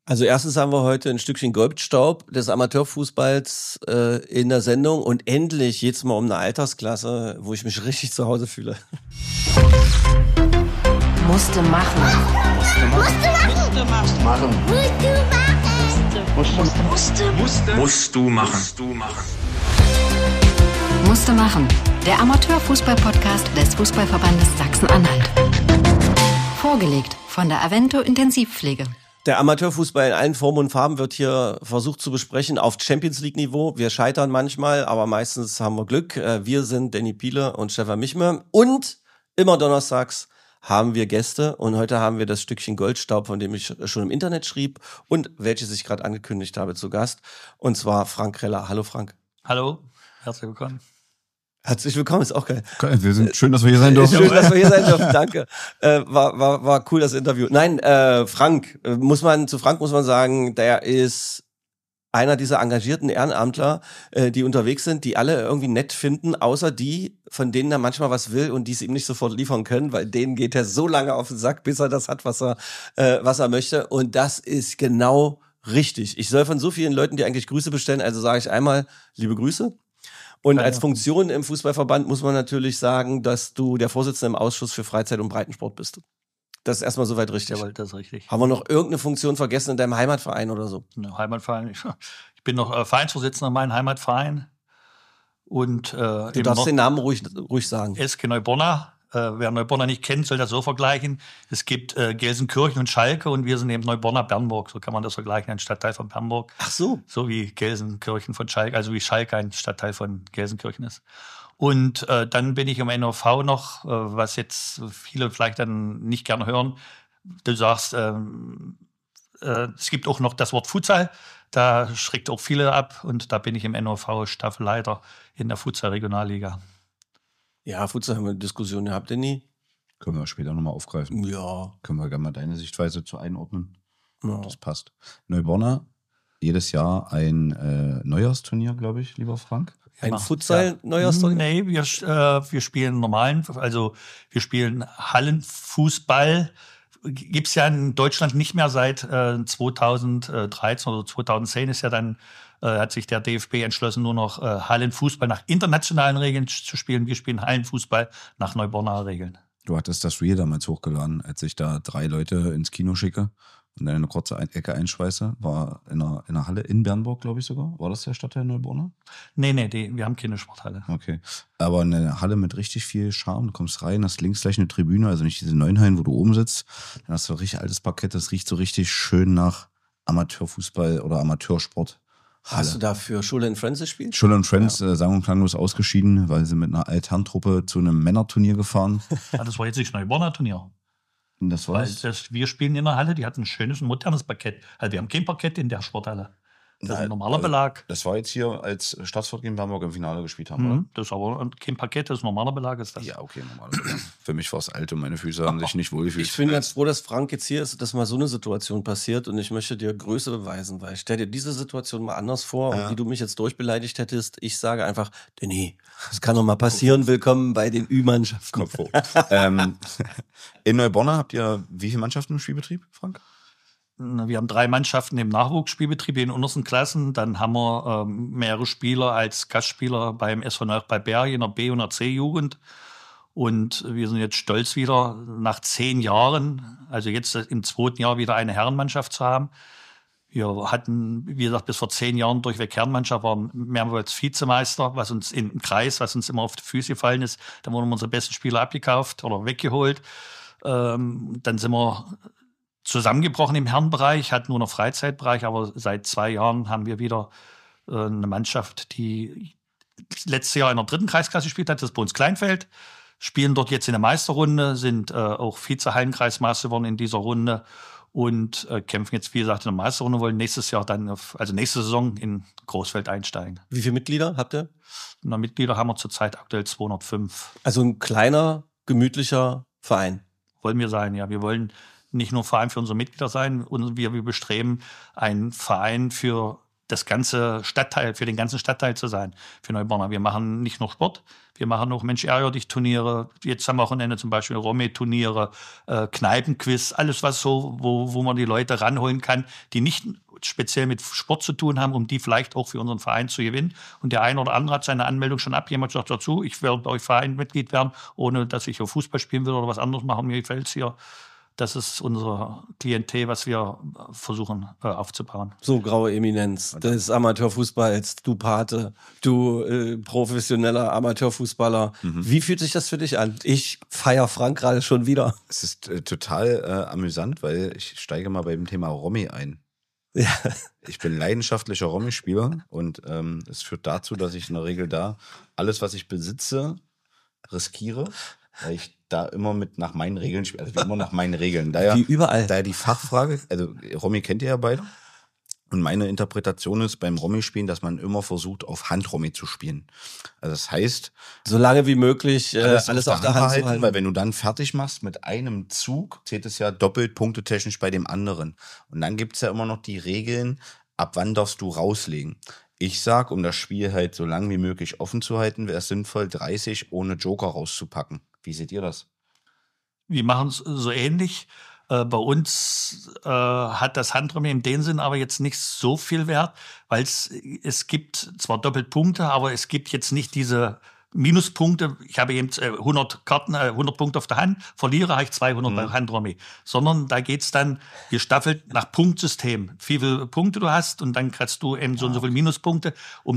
Also erstens haben wir heute ein Stückchen Goldstaub des Amateurfußballs in der Sendung und endlich geht's mal um eine Altersklasse, wo ich mich richtig zu Hause fühle. Musste machen. Musste machen. Der Amateurfußball-Podcast des Fußballverbandes Sachsen-Anhalt. Vorgelegt von der Avento Intensivpflege. Der Amateurfußball in allen Formen und Farben wird hier versucht zu besprechen auf Champions-League-Niveau. Wir scheitern manchmal, aber meistens haben wir Glück. Wir sind Danny Piele und Stefan Michme. Und immer donnerstags haben wir Gäste. Und heute haben wir das Stückchen Goldstaub, von dem ich schon im Internet schrieb und welches ich gerade angekündigt habe, zu Gast. Und zwar Frank Kreller. Hallo Frank. Hallo, herzlich willkommen. Herzlich willkommen, ist auch geil. Wir sind schön, dass wir hier sein dürfen. Schön, dass wir hier sein dürfen, danke. War cool, das Interview. Nein, Frank muss man sagen, der ist einer dieser engagierten Ehrenamtler, die unterwegs sind, die alle irgendwie nett finden, außer die, von denen er manchmal was will und die es ihm nicht sofort liefern können, weil denen geht er so lange auf den Sack, bis er das hat, was er möchte. Und das ist genau richtig. Ich soll von so vielen Leuten, die eigentlich Grüße bestellen, also sage ich einmal liebe Grüße. Und als Funktion im Fußballverband muss man natürlich sagen, dass du der Vorsitzende im Ausschuss für Freizeit und Breitensport bist. Das ist erstmal soweit richtig. Jawohl, das ist richtig. Haben wir noch irgendeine Funktion vergessen in deinem Heimatverein oder so? Heimatverein. Ich bin noch Vereinsvorsitzender in meinem Heimatverein. Und, du darfst den Namen ruhig sagen. SG Neubonner. Wer Neubonner nicht kennt, soll das so vergleichen. Es gibt Gelsenkirchen und Schalke und wir sind eben Neubonner-Bernburg. So kann man das vergleichen, ein Stadtteil von Bernburg. Ach so. So wie Gelsenkirchen von Schalke, also wie Schalke ein Stadtteil von Gelsenkirchen ist. Und dann bin ich im NOV noch, was jetzt viele vielleicht dann nicht gerne hören. Du sagst, es gibt auch noch das Wort Futsal. Da schreckt auch viele ab und da bin ich im NOV Staffelleiter in der Futsal-Regionalliga. Ja, Futsal haben wir eine Diskussion gehabt, Danny. Können wir später nochmal aufgreifen. Ja. Können wir gerne mal deine Sichtweise zu einordnen. Ja. Das passt. Neubonner, jedes Jahr ein Neujahrsturnier, glaube ich, lieber Frank. Ein Futsal-Neujahrsturnier? Nee, wir spielen normalen, also wir spielen Hallenfußball. Gibt's ja in Deutschland nicht mehr seit 2013 oder 2010 ist ja dann hat sich der DFB entschlossen, nur noch Hallenfußball nach internationalen Regeln zu spielen. Wir spielen Hallenfußball nach Neubonner Regeln. Du hattest das Reel damals hochgeladen, als ich da 3 Leute ins Kino schicke und dann eine kurze Ecke einschweiße. War in einer Halle in Bernburg, glaube ich sogar. War das der Stadtteil Neubonner? Nee, wir haben keine Sporthalle. Okay. Aber eine Halle mit richtig viel Charme. Du kommst rein, hast links gleich eine Tribüne, also nicht diese neuen Hallen, wo du oben sitzt. Dann hast du ein richtig altes Parkett, das riecht so richtig schön nach Amateurfußball oder Amateursport. Hast du da für Schule and Friends gespielt? Schule and Friends, sang- und klanglos ausgeschieden, weil sie mit einer Altherrentruppe zu einem Männerturnier gefahren. Das war jetzt nicht Neubonner Turnier. Und das war's. Wir spielen in der Halle, die hat ein schönes, modernes Parkett. Also wir haben kein Parkett in der Sporthalle. Das ist ein normaler Belag. Das war jetzt hier, als Staatsfahrt gegen Bernburg im Finale gespielt haben, oder? Das ist aber kein Parkett, das ist ein normaler Belag. Ist das. Ja, okay, normaler Belag. Für mich war es alt und meine Füße haben sich nicht wohlgefühlt. Ich bin ganz froh, dass Frank jetzt hier ist, dass mal so eine Situation passiert und ich möchte dir Größe beweisen, weil stell dir diese Situation mal anders vor und wie du mich jetzt durchbeleidigt hättest. Ich sage einfach, Danny, das kann doch mal passieren, willkommen bei den Ü-Mannschaften. Kopf hoch. In Neubonner habt ihr wie viele Mannschaften im Spielbetrieb, Frank? Wir haben 3 Mannschaften im Nachwuchsspielbetrieb in den untersten Klassen. Dann haben wir mehrere Spieler als Gastspieler beim SV Neuch bei Berg in der B- und der C-Jugend. Und wir sind jetzt stolz wieder nach 10 Jahren, also jetzt im 2. Jahr wieder eine Herrenmannschaft zu haben. Wir hatten, wie gesagt, bis vor 10 Jahren durchweg Herrenmannschaft, waren mehrmals Vizemeister, was uns im Kreis, was uns immer auf die Füße gefallen ist. Dann wurden unsere besten Spieler abgekauft oder weggeholt. Dann sind wir zusammengebrochen im Herrenbereich, hatten nur noch Freizeitbereich, aber seit 2 Jahren haben wir wieder eine Mannschaft, die letztes Jahr in der 3. Kreisklasse gespielt hat, das ist bei uns Kleinfeld, spielen dort jetzt in der Meisterrunde, sind auch Vize-Hallenkreismeister geworden in dieser Runde und kämpfen jetzt, wie gesagt, in der Meisterrunde, wollen nächstes Jahr dann, nächste Saison in Großfeld einsteigen. Wie viele Mitglieder habt ihr? Mitglieder haben wir zurzeit aktuell 205. Also ein kleiner, gemütlicher Verein. Wollen wir sein, ja. Wir wollen nicht nur Verein für unsere Mitglieder sein, und wir bestreben einen Verein für das ganze Stadtteil, für den ganzen Stadtteil zu sein, für Neuborna. Wir machen nicht nur Sport, wir machen auch Mensch ärger dich Turniere, jetzt am Wochenende zum Beispiel Romy-Turniere, Kneipenquiz, alles was so, wo man die Leute ranholen kann, die nicht speziell mit Sport zu tun haben, um die vielleicht auch für unseren Verein zu gewinnen. Und der eine oder andere hat seine Anmeldung schon ab. Jemand sagt dazu, ich werde bei euch Verein Mitglied werden, ohne dass ich auf Fußball spielen will oder was anderes machen. Mir gefällt es hier. Das ist unser Klientel, was wir versuchen aufzubauen. So, graue Eminenz des Amateurfußballs, du Pate, du professioneller Amateurfußballer. Wie fühlt sich das für dich an? Ich feiere Frank gerade schon wieder. Es ist total amüsant, weil ich steige mal beim Thema Romy ein. Ja. Ich bin leidenschaftlicher Romy-Spieler und es führt dazu, dass ich in der Regel da alles, was ich besitze, riskiere, weil ich da immer nach meinen Regeln spiele, also immer nach meinen Regeln. Wie überall. Daher die Fachfrage, also Romy kennt ihr ja beide. Und meine Interpretation ist beim Romy-Spielen, dass man immer versucht, auf Hand-Romy zu spielen. Also das heißt, so lange wie möglich alles auf der Hand zu halten. Weil wenn du dann fertig machst mit einem Zug, zählt es ja doppelt punktetechnisch bei dem anderen. Und dann gibt's ja immer noch die Regeln, ab wann darfst du rauslegen. Ich sag, um das Spiel halt so lang wie möglich offen zu halten, wäre es sinnvoll, 30 ohne Joker rauszupacken. Wie seht ihr das? Wir machen es so ähnlich. Bei uns hat das Handromy in dem Sinn aber jetzt nicht so viel Wert, weil es gibt zwar Doppelpunkte, aber es gibt jetzt nicht diese Minuspunkte. Ich habe eben 100 Karten, 100 Punkte auf der Hand, verliere habe ich 200 bei Handromy. Sondern da geht's dann gestaffelt nach Punktsystem. Wie viele Punkte du hast und dann kriegst du eben so und so viele Minuspunkte.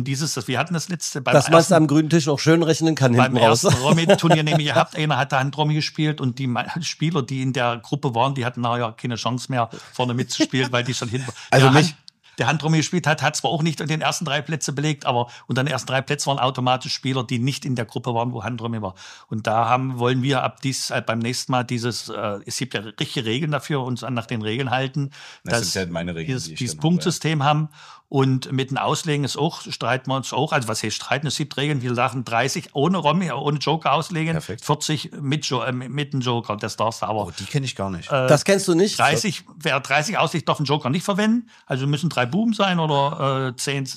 Wir hatten das letzte dass man es am grünen Tisch auch schön rechnen kann hinten raus. Beim ersten Romy-Turnier nämlich gehabt, einer hatte Handromy gespielt und die Spieler, die in der Gruppe waren, die hatten nachher keine Chance mehr, vorne mitzuspielen, weil die schon hinten waren. Der Handromy gespielt hat zwar auch nicht den ersten 3 Plätze belegt, aber unter den ersten 3 Plätzen waren automatisch Spieler, die nicht in der Gruppe waren, wo Handromy war. Und da wollen wir beim nächsten Mal es gibt ja richtige Regeln dafür, uns nach den Regeln halten, das sind ja meine Regeln, dieses Punktsystem haben. Und mit den Auslegen streiten wir uns auch. Also was heißt streiten? Es gibt Regeln, wir sagen 30 ohne Romy, ohne Joker auslegen, Perfekt. 40 mit dem Joker. Das darfst du aber. Oh, die kenne ich gar nicht. Das kennst du nicht? Wer 30 auslegt, darf einen Joker nicht verwenden. Also müssen 3 Buben sein oder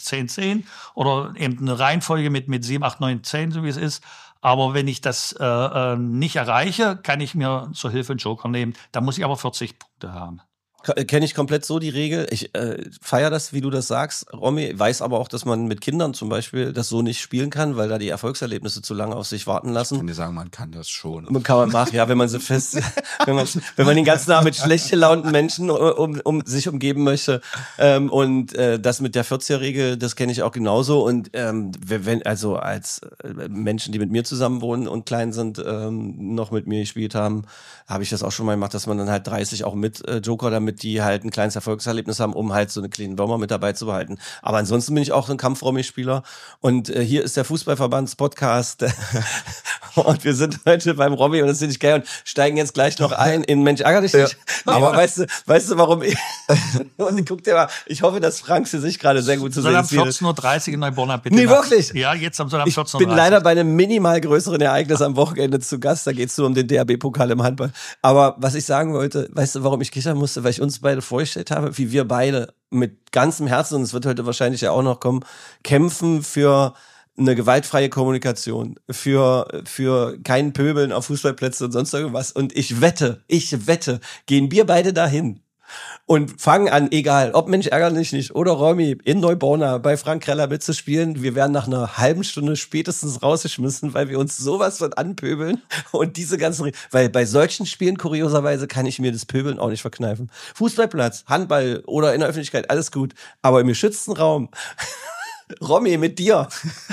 10 oder eben eine Reihenfolge mit 7, 8, 9, 10, so wie es ist. Aber wenn ich das nicht erreiche, kann ich mir zur Hilfe einen Joker nehmen. Da muss ich aber 40 Punkte haben. Kenne ich komplett so die Regel. Ich feiere das, wie du das sagst, Romy. Weiß aber auch, dass man mit Kindern zum Beispiel das so nicht spielen kann, weil da die Erfolgserlebnisse zu lange auf sich warten lassen. Ich kann dir sagen, man kann das schon. Kann man machen, ja, wenn man sie wenn man den ganzen Tag mit schlecht gelaunten Menschen um sich umgeben möchte. Das mit der 40er-Regel, das kenne ich auch genauso. Und also als Menschen, die mit mir zusammen wohnen und klein sind, noch mit mir gespielt haben, habe ich das auch schon mal gemacht, dass man dann halt 30 auch mit Joker damit die halt ein kleines Erfolgserlebnis haben, um halt so eine kleine Würmer mit dabei zu behalten. Aber ansonsten bin ich auch ein Kampf-Romy-Spieler und hier ist der Fußballverbands-Podcast und wir sind heute beim Romy und das finde ich geil und steigen jetzt gleich noch ein in Mensch, ärger dich nicht. Ja, aber weißt du, warum ich und guck dir mal, ich hoffe, dass Frank für sich gerade sehr gut zu sehen ist. Soll am 14.30 Uhr in Neuborna bitte. Nee, wirklich? Ja, jetzt am 14.30 Uhr. Ich bin leider bei einem minimal größeren Ereignis am Wochenende zu Gast, da geht es nur um den DHB-Pokal im Handball. Aber was ich sagen wollte, weißt du, warum ich kichern musste? Weil ich uns beide vorgestellt habe, wie wir beide mit ganzem Herzen, und es wird heute wahrscheinlich ja auch noch kommen, kämpfen für eine gewaltfreie Kommunikation, für kein Pöbeln auf Fußballplätzen und sonst irgendwas. Und ich wette, gehen wir beide dahin und fangen an, egal, ob Mensch ärger dich nicht oder Romy in Neuborna bei Frank Kreller mitzuspielen. Wir werden nach einer halben Stunde spätestens rausgeschmissen, weil wir uns sowas von anpöbeln und diese ganzen, weil bei solchen Spielen kurioserweise kann ich mir das Pöbeln auch nicht verkneifen. Fußballplatz, Handball oder in der Öffentlichkeit, alles gut, aber im geschützten Raum, Romy mit dir.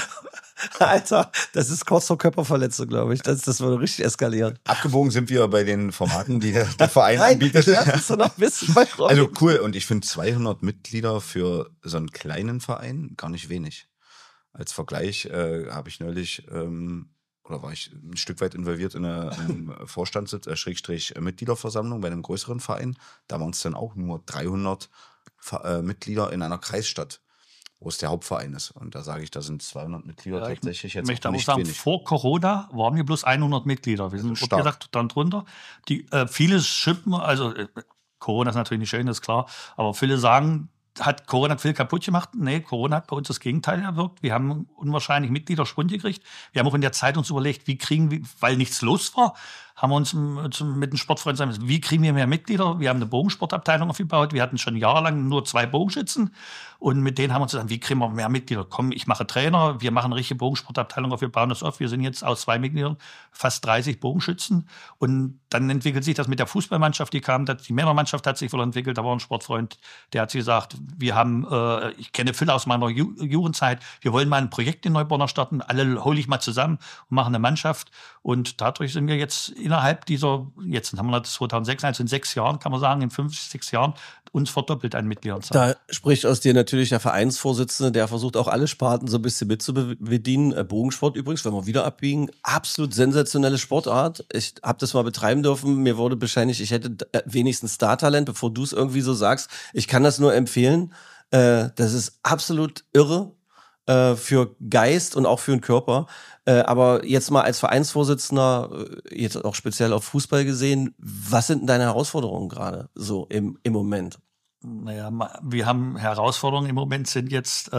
Alter, das ist kurz vor Körperverletzung, glaube ich. Das würde richtig eskalieren. Abgebogen sind wir bei den Formaten, die der Verein anbietet. Das noch wissen bei Romy. Also cool. Und ich finde 200 Mitglieder für so einen kleinen Verein gar nicht wenig. Als Vergleich habe ich neulich, oder war ich ein Stück weit involviert in einem Vorstandssitz, Mitgliederversammlung bei einem größeren Verein. Da waren es dann auch nur 300 Mitglieder in einer Kreisstadt, wo es der Hauptverein ist. Und da sage ich, da sind 200 Mitglieder tatsächlich jetzt auch nicht sagen, wenig. Vor Corona waren wir bloß 100 Mitglieder. Wir sind, wie gesagt, dann drunter. Viele schimpfen, also Corona ist natürlich nicht schön, das ist klar, aber viele sagen, hat Corona viel kaputt gemacht? Nee, Corona hat bei uns das Gegenteil erwirkt. Wir haben unwahrscheinlich Mitgliederschwund gekriegt. Wir haben auch in der Zeit uns überlegt, weil nichts los war, haben wir uns mit den Sportfreunden gesagt, wie kriegen wir mehr Mitglieder? Wir haben eine Bogensportabteilung aufgebaut. Wir hatten schon jahrelang nur 2 Bogenschützen. Und mit denen haben wir uns gesagt, wie kriegen wir mehr Mitglieder? Komm, ich mache Trainer, wir machen eine richtige Bogensportabteilung auf, wir bauen das auf. Wir sind jetzt aus 2 Mitgliedern fast 30 Bogenschützen. Und dann entwickelt sich das mit der Fußballmannschaft, die kam, die Männermannschaft hat sich wohl entwickelt. Da war ein Sportfreund, der hat sich gesagt, wir haben, ich kenne Phil aus meiner Jugendzeit, wir wollen mal ein Projekt in Neubronner starten, alle hole ich mal zusammen und machen eine Mannschaft. Und dadurch sind wir jetzt innerhalb jetzt haben wir das 2006, also in 6 Jahren, kann man sagen, in 5, 6 Jahren, uns verdoppelt an Mitgliederzahl. Da spricht aus dir natürlich der Vereinsvorsitzende, der versucht auch alle Sparten so ein bisschen mitzubedienen. Bogensport übrigens, wenn wir wieder abbiegen, absolut sensationelle Sportart. Ich habe das mal betreiben dürfen. Mir wurde bescheinigt, ich hätte wenigstens Startalent, bevor du es irgendwie so sagst. Ich kann das nur empfehlen. Das ist absolut irre für Geist und auch für den Körper. Aber jetzt mal als Vereinsvorsitzender, jetzt auch speziell auf Fußball gesehen, was sind denn deine Herausforderungen gerade so im Moment? Naja, wir haben Herausforderungen im Moment, sind jetzt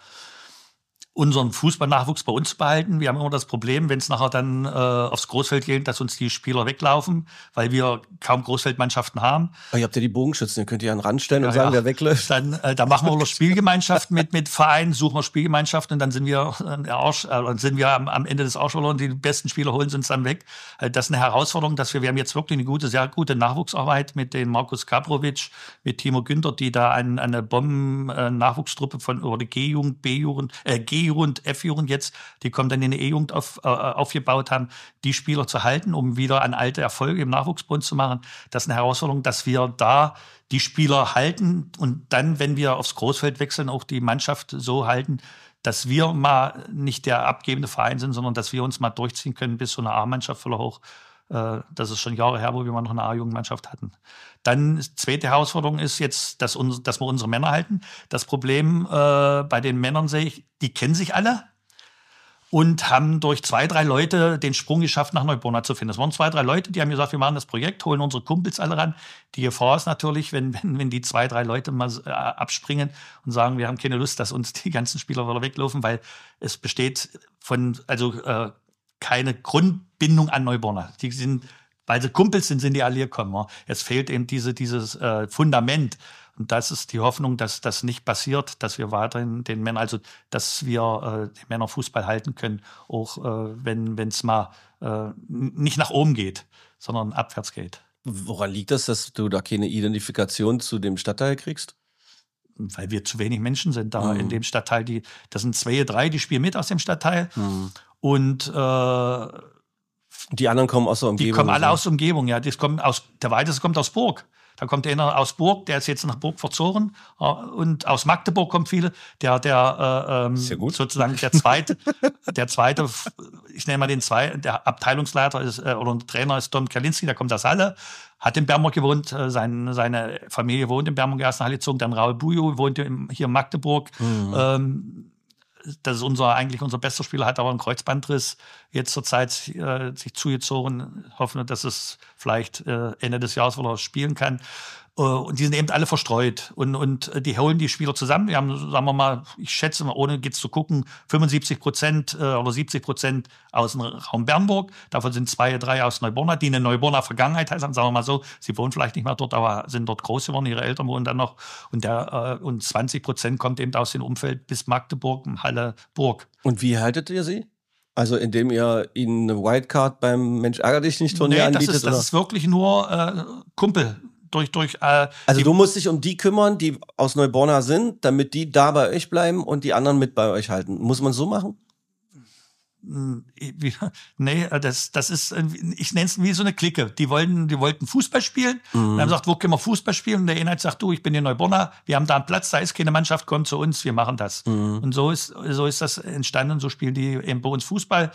unseren Fußballnachwuchs bei uns behalten. Wir haben immer das Problem, wenn es nachher dann aufs Großfeld geht, dass uns die Spieler weglaufen, weil wir kaum Großfeldmannschaften haben. Aber ihr habt ja die Bogenschützen, ihr könnt die an den Rand stellen und sagen, wer wegläuft. Dann da machen wir eine Spielgemeinschaft mit Vereinen, suchen wir Spielgemeinschaften und dann sind wir am Ende des Arsch verloren. Die besten Spieler holen sie uns dann weg. Das ist eine Herausforderung, dass wir haben jetzt wirklich eine sehr gute Nachwuchsarbeit mit dem Markus Kabrovic, mit Timo Günther, die da eine Bomben-Nachwuchstruppe von oder die G-Jugend, B-Jugend, G-Jugend, F-Jugend jetzt, die kommen dann in die E-Jugend aufgebaut haben, die Spieler zu halten, um wieder an alte Erfolge im Nachwuchsbund zu machen. Das ist eine Herausforderung, dass wir da die Spieler halten und dann, wenn wir aufs Großfeld wechseln, auch die Mannschaft so halten, dass wir mal nicht der abgebende Verein sind, sondern dass wir uns mal durchziehen können bis so eine A-Mannschaft voller hoch. Das ist schon Jahre her, wo wir noch eine A-Jugendmannschaft hatten. Dann zweite Herausforderung ist jetzt, dass wir unsere Männer halten. Das Problem bei den Männern sehe ich, die kennen sich alle und haben durch 2, 3 Leute den Sprung geschafft, nach Neubronner zu finden. Das waren 2, 3 Leute, die haben gesagt, wir machen das Projekt, holen unsere Kumpels alle ran. Die Gefahr ist natürlich, wenn die 2, 3 Leute mal abspringen und sagen, wir haben keine Lust, dass uns die ganzen Spieler wieder weglaufen, weil es besteht keine Grundbindung an Neubronner. Die sind, weil sie Kumpels sind die alle gekommen. Jetzt fehlt eben dieses Fundament. Und das ist die Hoffnung, dass das nicht passiert, dass wir weiterhin den Männern, also dass wir den Männer Fußball halten können, auch wenn es mal nicht nach oben geht, sondern abwärts geht. Woran liegt das, dass du da keine Identifikation zu dem Stadtteil kriegst? Weil wir zu wenig Menschen sind da in dem Stadtteil. Das sind 2, 3, die spielen mit aus dem Stadtteil. Und die anderen kommen aus der Umgebung? Die kommen alle aus der Umgebung, ja. Der Weiteste kommt aus Burg. Da kommt einer aus Burg, der ist jetzt nach Burg verzogen. Und aus Magdeburg kommt viele. Sehr gut. Sozusagen der zweite, ich nenne mal den zweiten, der Abteilungsleiter ist, oder der Trainer ist Tom Kalinski, der kommt aus Halle, hat in Bernburg gewohnt, seine Familie wohnt in Bernburg, erst nach Halle gezogen, dann Raul Bujo wohnt hier in Magdeburg. Das ist eigentlich unser bester Spieler, hat aber einen Kreuzbandriss jetzt zur Zeit sich zugezogen. Hoffen, dass es vielleicht Ende des Jahres wieder spielen kann. Und die sind eben alle verstreut. Und die holen die Spieler zusammen. Wir haben, sagen wir mal, ich schätze mal, ohne jetzt zu gucken, 75% oder 70% aus dem Raum Bernburg. Davon sind 2, 3 aus Neubronner, die eine Neubronner Vergangenheit haben, sagen wir mal so. Sie wohnen vielleicht nicht mehr dort, aber sind dort groß geworden. Ihre Eltern wohnen dann noch. Und 20% kommt eben aus dem Umfeld bis Magdeburg, Halle, Burg. Und wie haltet ihr sie? Also indem ihr ihnen eine Wildcard beim Mensch ärger dich nicht Turnier anbietet? Das ist wirklich nur Kumpel. Also du musst dich um die kümmern, die aus Neubronner sind, damit die da bei euch bleiben und die anderen mit bei euch halten. Muss man so machen? Nee, das ist, ich nenne es wie so eine Clique. Die wollten Fußball spielen. Und haben gesagt, wo können wir Fußball spielen? Und der eine hat gesagt, du, ich bin in Neubronner, wir haben da einen Platz, da ist keine Mannschaft, kommt zu uns, wir machen das. Und so ist das entstanden. So spielen die eben bei uns Fußball.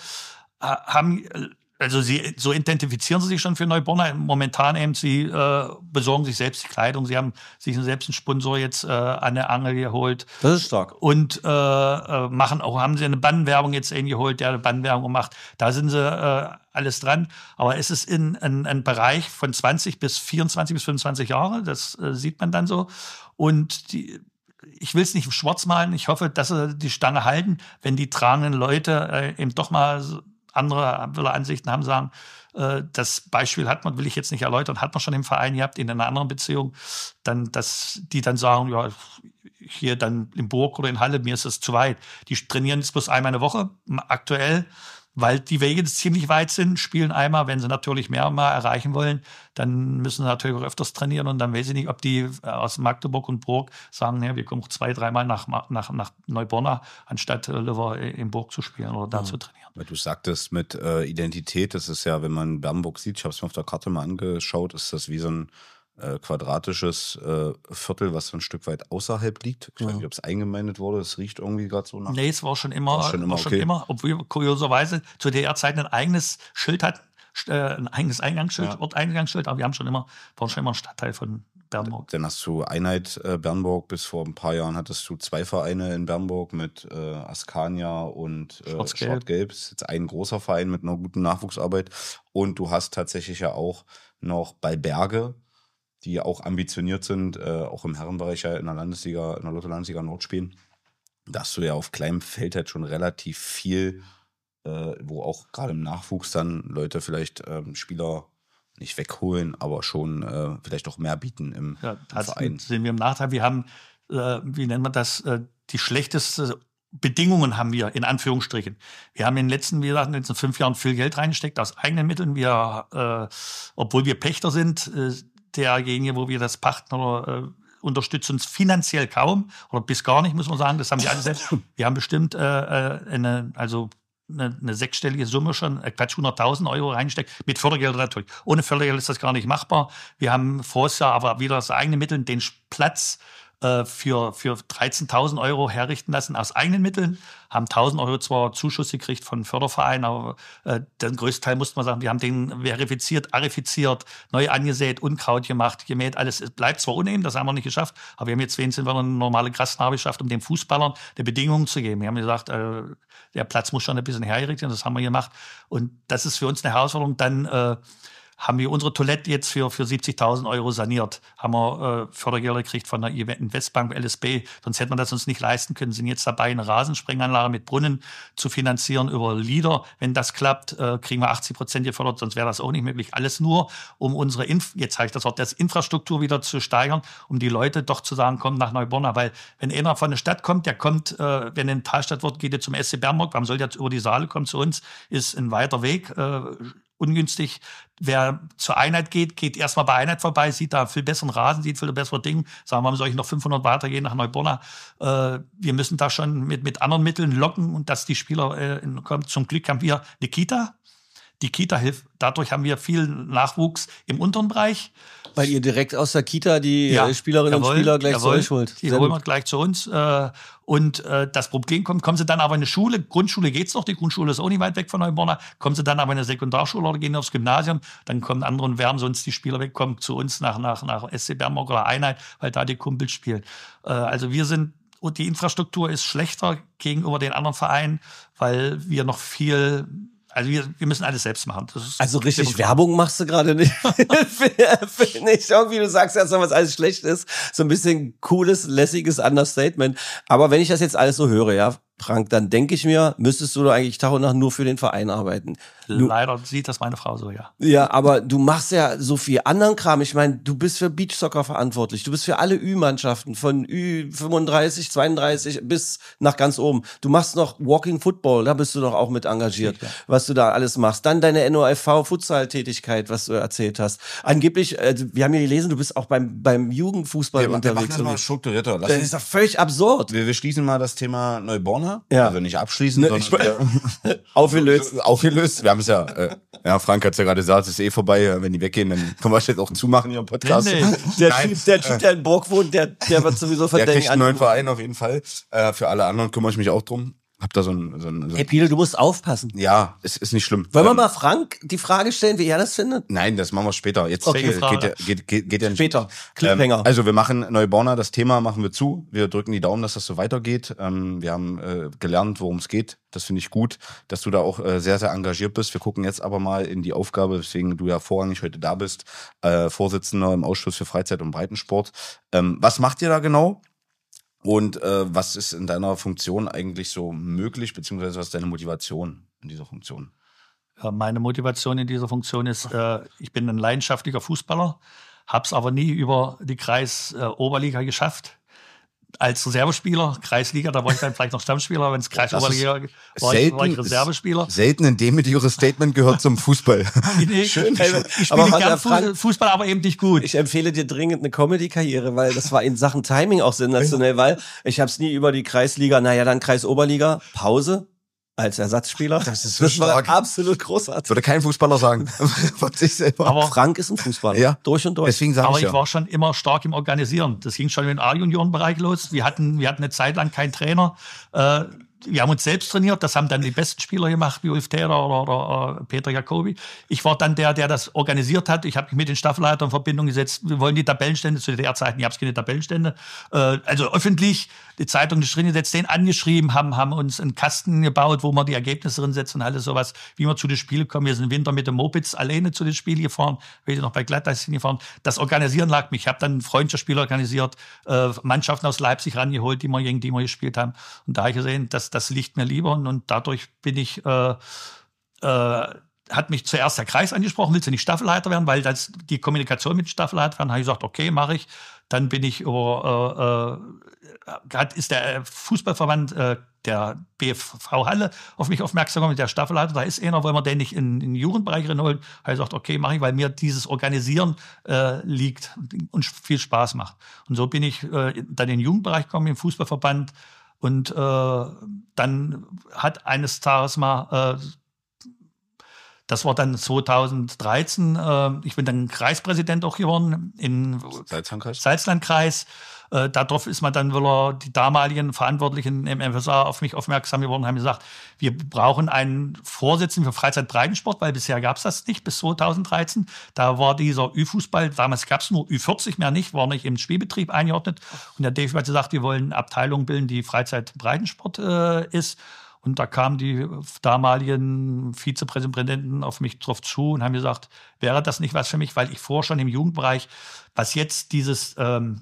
Also so identifizieren sie sich schon für Neubronner. Momentan eben, sie besorgen sich selbst die Kleidung. Sie haben sich selbst einen Sponsor jetzt an der Angel geholt. Das ist stark. Und haben sie eine Bannwerbung jetzt geholt, der eine Bannwerbung macht. Da sind sie alles dran. Aber es ist in ein Bereich von 20 bis 24 bis 25 Jahre. Das sieht man dann so. Und ich will es nicht schwarz malen, ich hoffe, dass sie die Stange halten, wenn die tragenden Leute eben doch mal andere Ansichten haben, sagen, das Beispiel will ich jetzt nicht erläutern, hat man schon im Verein gehabt, in einer anderen Beziehung, dann, dass die dann sagen, ja, hier dann in Burg oder in Halle, mir ist das zu weit. Die trainieren jetzt bloß einmal eine Woche, aktuell, weil die Wege ziemlich weit sind, spielen einmal. Wenn sie natürlich mehrmal erreichen wollen, dann müssen sie natürlich auch öfters trainieren. Und dann weiß ich nicht, ob die aus Magdeburg und Burg sagen, ja, wir kommen 2-3 Mal nach Neuborna, anstatt lieber in Burg zu spielen oder da zu trainieren. Weil du sagtest mit Identität, das ist ja, wenn man Bernburg sieht, ich habe es mir auf der Karte mal angeschaut, ist das wie so ein quadratisches Viertel, was so ein Stück weit außerhalb liegt. Ich weiß nicht, ob es eingemeindet wurde, es riecht irgendwie gerade so nach. Nee, es war schon immer, obwohl wir kurioserweise zu DR-Zeiten ein eigenes Schild hatten, ein eigenes Eingangsschild, Orteingangsschild, aber wir waren schon immer ein Stadtteil von Bernburg. Dann hast du Einheit Bernburg, bis vor ein paar Jahren hattest du 2 Vereine in Bernburg mit Askania und Schwarz-Gelb. Das ist jetzt ein großer Verein mit einer guten Nachwuchsarbeit. Und du hast tatsächlich ja auch noch bei Berge, die auch ambitioniert sind, auch im Herrenbereich ja in der Landesliga, in der Lotto-Landesliga Nord spielen. Da hast du ja auf kleinem Feld halt schon relativ viel, wo auch gerade im Nachwuchs dann Leute vielleicht Spieler nicht wegholen, aber schon vielleicht auch mehr bieten im Verein. Sind wir im Nachteil. Wir haben, wie nennt man das, die schlechteste Bedingungen haben wir, in Anführungsstrichen. Wir haben in den letzten 5 Jahren viel Geld reingesteckt aus eigenen Mitteln. Wir, obwohl wir Pächter sind, derjenige, wo wir das pachten oder unterstützt uns finanziell kaum oder bis gar nicht, muss man sagen. Das haben wir alle selbst. Wir haben bestimmt eine sechsstellige Summe schon, 100.000 Euro reingesteckt, mit Fördergeldern natürlich. Ohne Fördergeld ist das gar nicht machbar. Wir haben voriges Jahr aber wieder aus eigenen Mitteln den Platz für 13.000 Euro herrichten lassen aus eigenen Mitteln, haben 1.000 Euro zwar Zuschuss gekriegt von Fördervereinen, aber den größten Teil musste man sagen, wir haben den verifiziert, arifiziert, neu angesät, Unkraut gemacht, gemäht, alles. Es bleibt zwar unehm, das haben wir nicht geschafft, aber wir haben jetzt wenigstens eine normale Grasnarbe geschafft, um den Fußballern die Bedingungen zu geben. Wir haben gesagt, der Platz muss schon ein bisschen hergerichtet werden, das haben wir gemacht. Und das ist für uns eine Herausforderung. Dann haben wir unsere Toilette jetzt für 70.000 Euro saniert. Haben wir Fördergelder gekriegt von der Investbank LSB. Sonst hätte man das uns nicht leisten können. Sind jetzt dabei, eine Rasensprenganlage mit Brunnen zu finanzieren über LEADER. Wenn das klappt, kriegen wir 80% gefördert. Sonst wäre das auch nicht möglich. Alles nur, um unsere jetzt sage ich das Wort, das Infrastruktur wieder zu steigern, um die Leute doch zu sagen, kommt nach Neuborna. Weil wenn einer von der Stadt kommt, der kommt, wenn eine Talstadt wird, geht er zum SC Bernburg. Warum soll der über die Saale kommen zu uns? Ist ein weiter Weg. Ungünstig. Wer zur Einheit geht erstmal bei Einheit vorbei, sieht da viel besseren Rasen, sieht viel bessere Dinge. Sagen, warum soll ich noch 500 weitergehen nach Neuborna? Wir müssen da schon mit anderen Mitteln locken und dass die Spieler kommen. Zum Glück haben wir eine Kita. Die Kita hilft. Dadurch haben wir viel Nachwuchs im unteren Bereich. Weil ihr direkt aus der Kita die Spielerinnen und Spieler gleich zu euch holt. Die holen wir gleich zu uns. Und das Problem kommen sie dann aber in eine Schule. Grundschule geht's noch, die Grundschule ist auch nicht weit weg von Neuborna. Kommen sie dann aber in eine Sekundarschule oder gehen aufs Gymnasium, dann kommen andere und wärmen sonst die Spieler weg, kommen zu uns nach SC Bernburg oder Einheit, weil da die Kumpels spielen. Also die Infrastruktur ist schlechter gegenüber den anderen Vereinen, weil wir noch viel. Also wir müssen alles selbst machen. Das ist also richtig Werbung machst du gerade nicht. Finde ich irgendwie, du sagst erst mal, was alles schlecht ist. So ein bisschen cooles, lässiges Understatement. Aber wenn ich das jetzt alles so höre, ja, Frank, dann denke ich mir, müsstest du doch eigentlich Tag und Nacht nur für den Verein arbeiten. Leider sieht das meine Frau so, ja. Ja, aber du machst ja so viel anderen Kram. Ich meine, du bist für Beachsoccer verantwortlich. Du bist für alle Ü-Mannschaften von Ü35, 32 bis nach ganz oben. Du machst noch Walking Football, da bist du doch auch mit engagiert, was du da alles machst. Dann deine NOFV-Futsal-Tätigkeit, was du erzählt hast. Angeblich, wir haben ja gelesen, du bist auch beim Jugendfußball unterwegs. Wir machen das mal strukturierter. Das ist doch völlig absurd. Wir schließen mal das Thema Neuborna. Ja. Also nicht abschließen, sondern aufgelöst. Wir haben es ja, Frank hat es ja gerade gesagt, es ist eh vorbei. Wenn die weggehen, dann können wir es jetzt auch zumachen hier im Podcast. Nee. Der Typ, der in Burg wohnt, der wird sowieso verdächtig. Der kriegt einen neuen Verein auf jeden Fall. Für alle anderen kümmere ich mich auch drum. Hab da so ein Hey Pile, du musst aufpassen. Ja, es ist nicht schlimm. Wollen wir mal Frank die Frage stellen, wie er das findet? Nein, das machen wir später. Jetzt okay, geht ja nicht. Später. Cliffhanger. Also wir machen Neuborna, das Thema machen wir zu. Wir drücken die Daumen, dass das so weitergeht. Wir haben gelernt, worum es geht. Das finde ich gut, dass du da auch sehr, sehr engagiert bist. Wir gucken jetzt aber mal in die Aufgabe, weswegen du ja vorrangig heute da bist, Vorsitzender im Ausschuss für Freizeit und Breitensport. Was macht ihr da genau? Und was ist in deiner Funktion eigentlich so möglich, beziehungsweise was ist deine Motivation in dieser Funktion? Meine Motivation in dieser Funktion ist, ich bin ein leidenschaftlicher Fußballer, habe es aber nie über die Kreis-Oberliga geschafft. Als Reservespieler, Kreisliga, da war ich dann vielleicht noch Stammspieler, wenn es Kreis-Oberliga war, war ich Reservespieler. Selten ein demütigeres Statement gehört zum Fußball. Schön. Ich spiele gern Fußball, aber eben nicht gut. Ich empfehle dir dringend eine Comedy-Karriere, weil das war in Sachen Timing auch sensationell, weil ich habe es nie über die Kreisliga, dann Kreis-Oberliga, Pause. Als Ersatzspieler. Das ist so stark. War absolut großartig. Würde kein Fußballer sagen. Von sich selber. Aber Frank ist ein Fußballer. Ja. Durch und durch. Deswegen sage ich war schon immer stark im Organisieren. Das ging schon im A-Juniorenbereich los. Wir hatten eine Zeit lang keinen Trainer. Wir haben uns selbst trainiert. Das haben dann die besten Spieler gemacht, wie Ulf Täder oder Peter Jacobi. Ich war dann der das organisiert hat. Ich habe mich mit den Staffelleitern in Verbindung gesetzt. Wir wollen die Tabellenstände zu DDR-Zeiten. Ich habe keine Tabellenstände. Also öffentlich die Zeitung drin gesetzt, den angeschrieben, haben uns einen Kasten gebaut, wo man die Ergebnisse drin setzt und alles sowas, wie wir zu den Spielen kommen. Wir sind im Winter mit dem Mopeds alleine zu den Spielen gefahren. Wir sind noch bei Glatteis hingefahren. Das Organisieren lag mich. Ich habe dann ein Freundschaftsspiel organisiert, Mannschaften aus Leipzig rangeholt, gegen die wir gespielt haben. Und da habe ich gesehen, das liegt mir lieber und dadurch bin ich, hat mich zuerst der Kreis angesprochen, willst du nicht Staffelleiter werden, weil das die Kommunikation mit Staffelleiter werden, habe ich gesagt, okay, mache ich. Dann bin ich ist der Fußballverband der BFV Halle auf mich aufmerksam gemacht, der Staffelleiter, da ist einer, wollen wir den nicht in den Jugendbereich reinholen, habe ich gesagt, okay, mache ich, weil mir dieses Organisieren liegt und viel Spaß macht. Und so bin ich dann in den Jugendbereich gekommen, im Fußballverband. Und dann hat eines Tages mal, das war dann 2013, ich bin dann Kreispräsident auch geworden in Salzlandkreis. Darauf ist man dann wieder die damaligen Verantwortlichen im MFSA auf mich aufmerksam geworden und haben gesagt, wir brauchen einen Vorsitzenden für Freizeitbreitensport, weil bisher gab es das nicht bis 2013. Da war dieser Ü-Fußball, damals gab es nur Ü40 mehr nicht, war nicht im Spielbetrieb eingeordnet. Und der DFB hat gesagt, wir wollen eine Abteilung bilden, die Freizeitbreitensport ist. Und da kamen die damaligen Vizepräsidenten auf mich drauf zu und haben gesagt, wäre das nicht was für mich, weil ich vorher schon im Jugendbereich, was jetzt dieses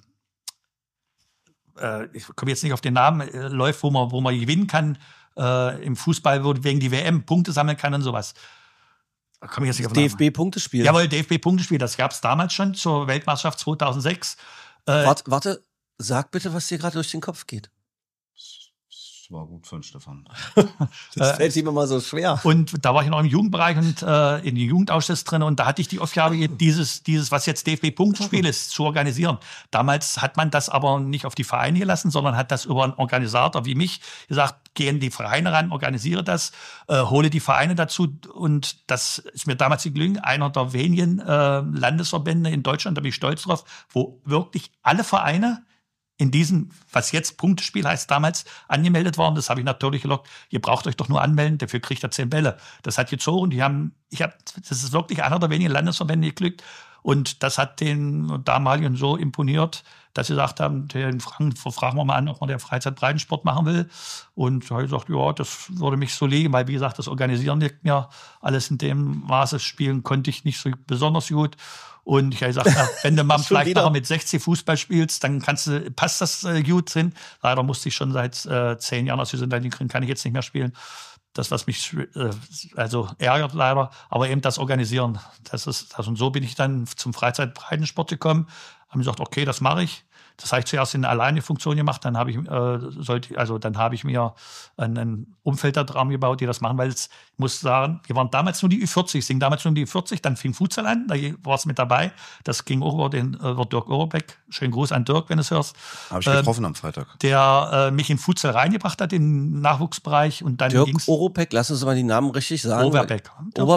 ich komme jetzt nicht auf den Namen, läuft, wo man gewinnen kann im Fußball, wo wegen die WM Punkte sammeln kann und sowas. Da komme ich jetzt nicht auf den Namen. DFB-Punktespiel. Jawohl, DFB-Punktespiel, das gab es damals schon zur Weltmeisterschaft 2006. Warte, sag bitte, was dir gerade durch den Kopf geht. War gut von Stefan. Das fällt ihm immer so schwer. Und da war ich noch im Jugendbereich und in den Jugendausschuss drin und da hatte ich die Aufgabe, dieses was jetzt DFB-Punktespiel ist, zu organisieren. Damals hat man das aber nicht auf die Vereine gelassen, sondern hat das über einen Organisator wie mich gesagt, gehen die Vereine ran, organisiere das, hole die Vereine dazu und das ist mir damals gelungen, einer der wenigen Landesverbände in Deutschland, da bin ich stolz drauf, wo wirklich alle Vereine in diesem, was jetzt Punktespiel heißt, damals angemeldet worden. Das habe ich natürlich gelockt. Ihr braucht euch doch nur anmelden, dafür kriegt ihr 10 Bälle. Das hat gezogen. Das ist wirklich einer der wenigen Landesverbände geglückt. Und das hat den damaligen so imponiert, dass sie gesagt haben, den fragen wir mal an, ob man der Freizeitbreitensport machen will. Und da habe ich gesagt, ja, das würde mich so liegen, weil wie gesagt, das Organisieren liegt mir alles in dem Maße. Spielen konnte ich nicht so besonders gut. Und ich habe gesagt, wenn du mal vielleicht nachher mit 60 Fußball spielst, dann passt das gut hin. Leider musste ich schon seit 10 Jahren aus Gesundheitlichen Gründen kann ich jetzt nicht mehr spielen. Das, was mich ärgert leider, aber eben das Organisieren. Das ist das. Und so bin ich dann zum Freizeitbreitensport gekommen. Haben gesagt, okay, das mache ich. Das habe ich zuerst in alleine Funktion gemacht, dann habe ich mir einen Umfeldraum gebaut, die das machen, weil ich muss sagen, wir waren damals nur die Ü40, dann fing Futsal an, da war es mit dabei, das ging auch über Dirk Orobeck, schönen Gruß an Dirk, wenn du es hörst. Habe ich getroffen am Freitag. Der mich in Futsal reingebracht hat, in den Nachwuchsbereich und dann Dirk Orobeck, lass uns mal die Namen richtig sagen. Oberbeck.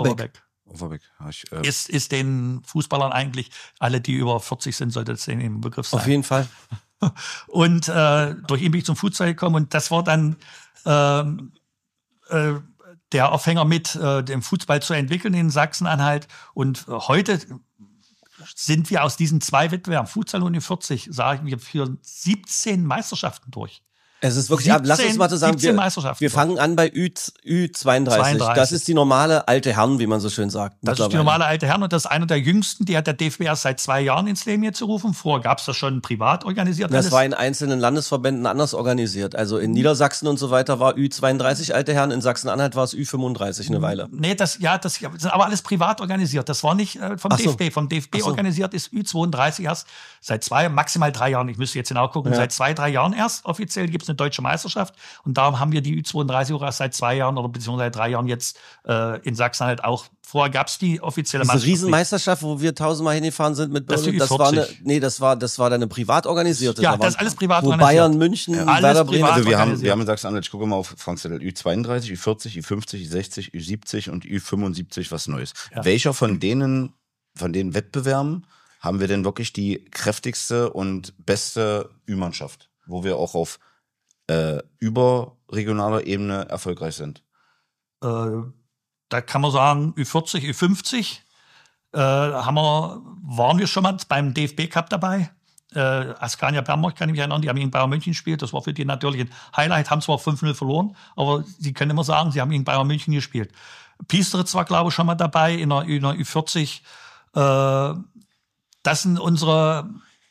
Ist den Fußballern eigentlich, alle, die über 40 sind, sollte es denen im Begriff sein. Auf jeden Fall. Und durch ihn bin ich zum Futsal gekommen und das war dann der Aufhänger mit, den Fußball zu entwickeln in Sachsen-Anhalt. Und heute sind wir aus diesen 2 Wettbewerben, Futsal und U40, sagen wir, für 17 Meisterschaften durch. Es ist wirklich, lass uns mal zusammen, 17 Meisterschaften. Wir fangen an bei Ü32. 32. Das ist die normale alte Herren, wie man so schön sagt. Das ist die normale alte Herren und das ist einer der jüngsten, die hat der DFB erst seit 2 Jahren ins Leben jetzt gerufen. Vorher gab es das schon privat organisiert. Das war in einzelnen Landesverbänden anders organisiert. Also in Niedersachsen und so weiter war Ü32 alte Herren, in Sachsen-Anhalt war es Ü35 eine Weile. Nee, das sind aber alles privat organisiert. Das war nicht vom DFB. Vom DFB organisiert ist Ü32 erst seit 2, maximal 3 Jahren. Ich müsste jetzt genau gucken. Seit 2, 3 Jahren erst offiziell gibt es eine deutsche Meisterschaft. Und da haben wir die Ü32 auch erst seit 2 Jahren oder beziehungsweise 3 Jahren jetzt in Sachsen-Anhalt auch. Vorher gab es die offizielle Diese Meisterschaft. Riesenmeisterschaft, wo wir 1000-mal hingefahren sind mit Birnen, das war dann eine privat organisierte. Ja, das ist alles privat organisiert. Bayern, München, Werder Bremen. Also wir haben in Sachsen-Anhalt, ich gucke mal auf Frank-Zettel, Ü32, Ü40, Ü50, Ü60, Ü70 und Ü75 was Neues. Ja. Welcher von den Wettbewerben haben wir denn wirklich die kräftigste und beste Ü-Mannschaft, wo wir auch auf überregionaler Ebene erfolgreich sind? Da kann man sagen, Ü40, Ü50 waren wir schon mal beim DFB-Cup dabei. Askania Bernburg kann ich mich erinnern, die haben gegen Bayern München gespielt. Das war für die natürlich ein Highlight, haben zwar 5-0 verloren, aber sie können immer sagen, sie haben gegen Bayern München gespielt. Piesteritz war, glaube ich, schon mal dabei in der Ü40. Das sind unsere,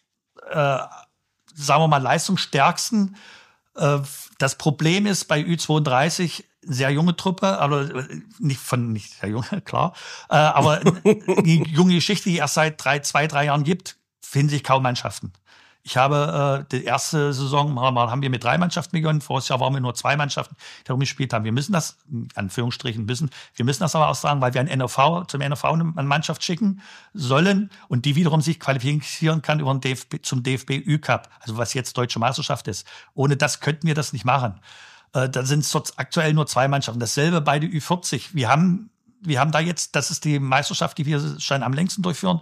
sagen wir mal, leistungsstärksten. Das Problem ist bei Ü32, sehr junge Truppe, aber nicht sehr junge, klar, aber die junge Geschichte, die erst seit 2-3 Jahren gibt, finden sich kaum Mannschaften. Ich habe die erste Saison haben wir mit 3 Mannschaften begonnen. Voriges Jahr waren wir nur 2 Mannschaften, die darum gespielt haben. Wir müssen das, in Anführungsstrichen wir müssen das aber austragen, weil wir zum NOV eine Mannschaft schicken sollen und die wiederum sich qualifizieren kann zum DFB Ü-Cup, also was jetzt Deutsche Meisterschaft ist. Ohne das könnten wir das nicht machen. Da sind es aktuell nur 2 Mannschaften. Dasselbe bei der Ü40. Wir haben da jetzt, das ist die Meisterschaft, die wir schon am längsten durchführen,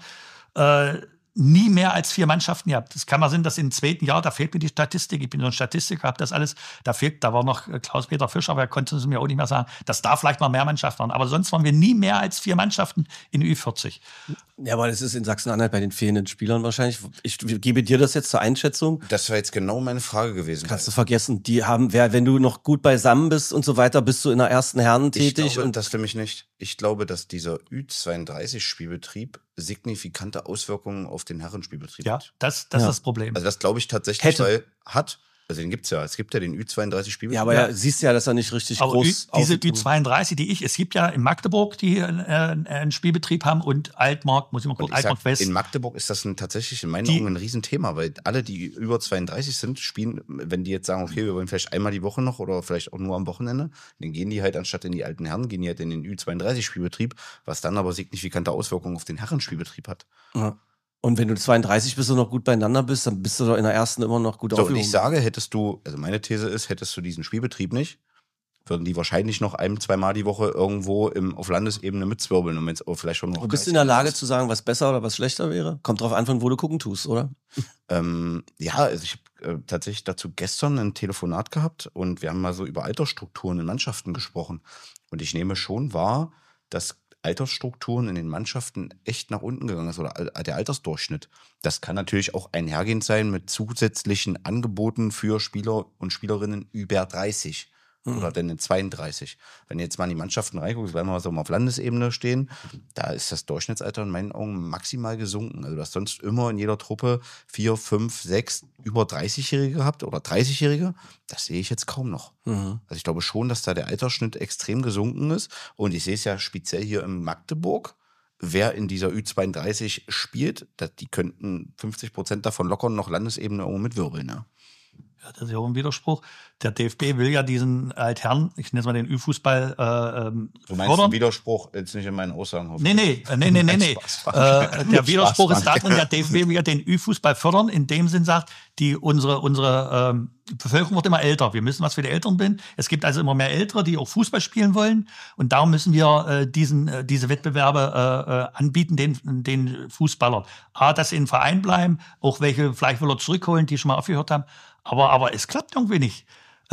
nie mehr als 4 Mannschaften gehabt. Das kann mal sein, dass im 2. Jahr, da fehlt mir die Statistik, ich bin so ein Statistiker, habe das alles, da war noch Klaus-Peter Fischer, aber er konnte es mir auch nicht mehr sagen, dass da vielleicht mal mehr Mannschaften waren. Aber sonst waren wir nie mehr als 4 Mannschaften in Ü40. Ja, aber das ist in Sachsen-Anhalt bei den fehlenden Spielern wahrscheinlich. Ich gebe dir das jetzt zur Einschätzung. Das war jetzt genau meine Frage gewesen. Kannst du vergessen. Die haben, wenn du noch gut beisammen bist und so weiter, bist du in der ersten Herren tätig. Ich glaube, das stimmt nicht. Ich glaube, dass dieser Ü32-Spielbetrieb signifikante Auswirkungen auf den Herrenspielbetrieb hat. Das ist das Problem. Also das glaube ich tatsächlich, also den gibt's ja. Es gibt ja den Ü32-Spielbetrieb. Ja, aber siehst ja, dass er nicht richtig aber groß diese Ü32, es gibt ja in Magdeburg, die einen Spielbetrieb haben und Altmark, muss ich mal gucken, Altmark West. In Magdeburg ist das tatsächlich in meinen Augen ein Riesenthema, weil alle, die über 32 sind, spielen, wenn die jetzt sagen, okay, wir wollen vielleicht einmal die Woche noch oder vielleicht auch nur am Wochenende, dann gehen die halt anstatt in die alten Herren, gehen die halt in den Ü32-Spielbetrieb, was dann aber signifikante Auswirkungen auf den Herrenspielbetrieb hat. Ja. Und wenn du 32 bist und noch gut beieinander bist, dann bist du doch in der ersten immer noch gut aufgehoben. Und ich sage, also meine These ist, hättest du diesen Spielbetrieb nicht, würden die wahrscheinlich noch 1-2 Mal die Woche irgendwo auf Landesebene mitzwirbeln. Und wenn's vielleicht schon noch. Du bist in der Lage zu sagen, was besser oder was schlechter wäre? Kommt drauf an, von wo du gucken tust, oder? Ja, also ich habe tatsächlich dazu gestern ein Telefonat gehabt und wir haben mal so über Altersstrukturen in Mannschaften gesprochen. Und ich nehme schon wahr, dass Altersstrukturen in den Mannschaften echt nach unten gegangen ist oder der Altersdurchschnitt. Das kann natürlich auch einhergehend sein mit zusätzlichen Angeboten für Spieler und Spielerinnen über 30 oder dann in 32. Wenn du jetzt mal in die Mannschaften reinguckst, wenn wir so mal auf Landesebene stehen, da ist das Durchschnittsalter in meinen Augen maximal gesunken. Also du hast sonst immer in jeder Truppe 4, 5, 6 über 30-Jährige gehabt oder 30-Jährige. Das sehe ich jetzt kaum noch. Also ich glaube schon, dass da der Altersschnitt extrem gesunken ist. Und ich sehe es ja speziell hier in Magdeburg. Wer in dieser Ü32 spielt, die könnten 50% davon locker noch Landesebene irgendwo mitwirbeln. Ne? Ja, das ist ja auch ein Widerspruch. Der DFB will ja diesen Altherren, ich nenne es mal den Ü-Fußball, Du meinst einen Widerspruch jetzt nicht in meinen Aussagen? Nee. Der Widerspruch ist darin, der DFB will ja den Ü-Fußball fördern, in dem Sinn sagt, unsere Bevölkerung wird immer älter. Wir müssen was für die Älteren bin. Es gibt also immer mehr Ältere, die auch Fußball spielen wollen. Und darum müssen wir diese Wettbewerbe anbieten, den Fußballern. Dass sie in den Verein bleiben, auch welche vielleicht will er zurückholen, die schon mal aufgehört haben. Aber es klappt irgendwie nicht.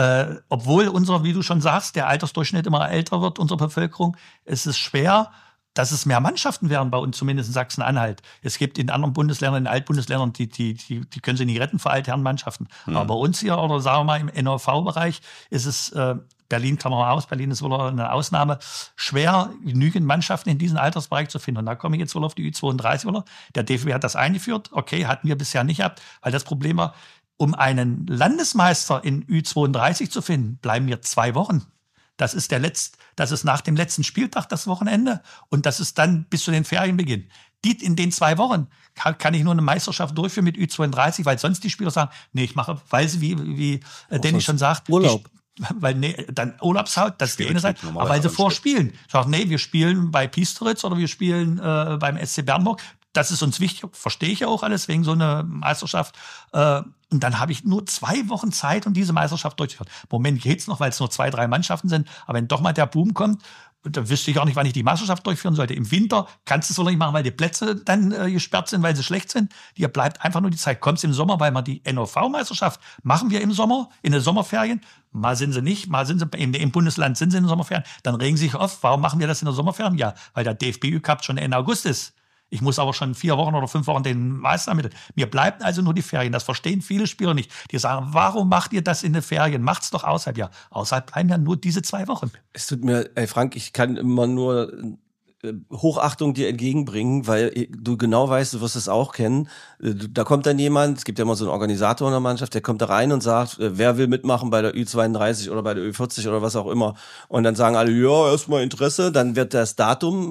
Obwohl wie du schon sagst, der Altersdurchschnitt immer älter wird, unsere Bevölkerung, es ist schwer, dass es mehr Mannschaften wären bei uns, zumindest in Sachsen-Anhalt. Es gibt in anderen Bundesländern, in Altbundesländern, die können sie nicht retten für Altherrenmannschaften. Aber bei uns hier, oder sagen wir mal im NOV-Bereich, ist es, Berlin kann man mal aus, Berlin ist wohl eine Ausnahme, schwer, genügend Mannschaften in diesem Altersbereich zu finden. Und da komme ich jetzt wohl auf die Ü32, oder? Der DFB hat das eingeführt. Okay, hatten wir bisher nicht gehabt, weil das Problem war, um einen Landesmeister in Ü32 zu finden, bleiben wir 2 Wochen. Das ist nach dem letzten Spieltag das Wochenende und das ist dann bis zu den Ferienbeginn. In den 2 Wochen kann ich nur eine Meisterschaft durchführen mit Ü32, weil sonst die Spieler sagen, nee, ich mache, weil sie, wie Dennis schon sagt, Urlaub. Dann Urlaubshaut, das ist die eine Seite, aber weil sie vorspielen. Sagen, nee, wir spielen bei Piesteritz oder wir spielen beim SC Bernburg. Das ist uns wichtig, verstehe ich ja auch alles, wegen so einer Meisterschaft. Und dann habe ich nur 2 Wochen Zeit, um diese Meisterschaft durchzuführen. Im Moment geht's noch, weil es nur 2, 3 Mannschaften sind. Aber wenn doch mal der Boom kommt, dann wüsste ich auch nicht, wann ich die Meisterschaft durchführen sollte. Im Winter kannst du es wohl nicht machen, weil die Plätze dann gesperrt sind, weil sie schlecht sind. Dir bleibt einfach nur die Zeit. Kommst im Sommer, weil wir die NOV-Meisterschaft machen wir im Sommer, in den Sommerferien. Mal sind sie nicht, mal sind sie im Bundesland sind sie in den Sommerferien. Dann regen sie sich auf, warum machen wir das in der Sommerferien? Ja, weil der DFB-Cup schon Ende August ist. Ich muss aber schon 4 Wochen oder 5 Wochen den Meister ermitteln. Mir bleiben also nur die Ferien. Das verstehen viele Spieler nicht. Die sagen, warum macht ihr das in den Ferien? Macht's doch außerhalb. Ja, außerhalb bleiben ja nur diese 2 Wochen. Es tut mir, Frank, ich kann immer nur Hochachtung dir entgegenbringen, weil du genau weißt, du wirst es auch kennen. Da kommt dann jemand, es gibt ja immer so einen Organisator in der Mannschaft, der kommt da rein und sagt, wer will mitmachen bei der Ü32 oder bei der Ü40 oder was auch immer. Und dann sagen alle, ja, erstmal Interesse, dann wird das Datum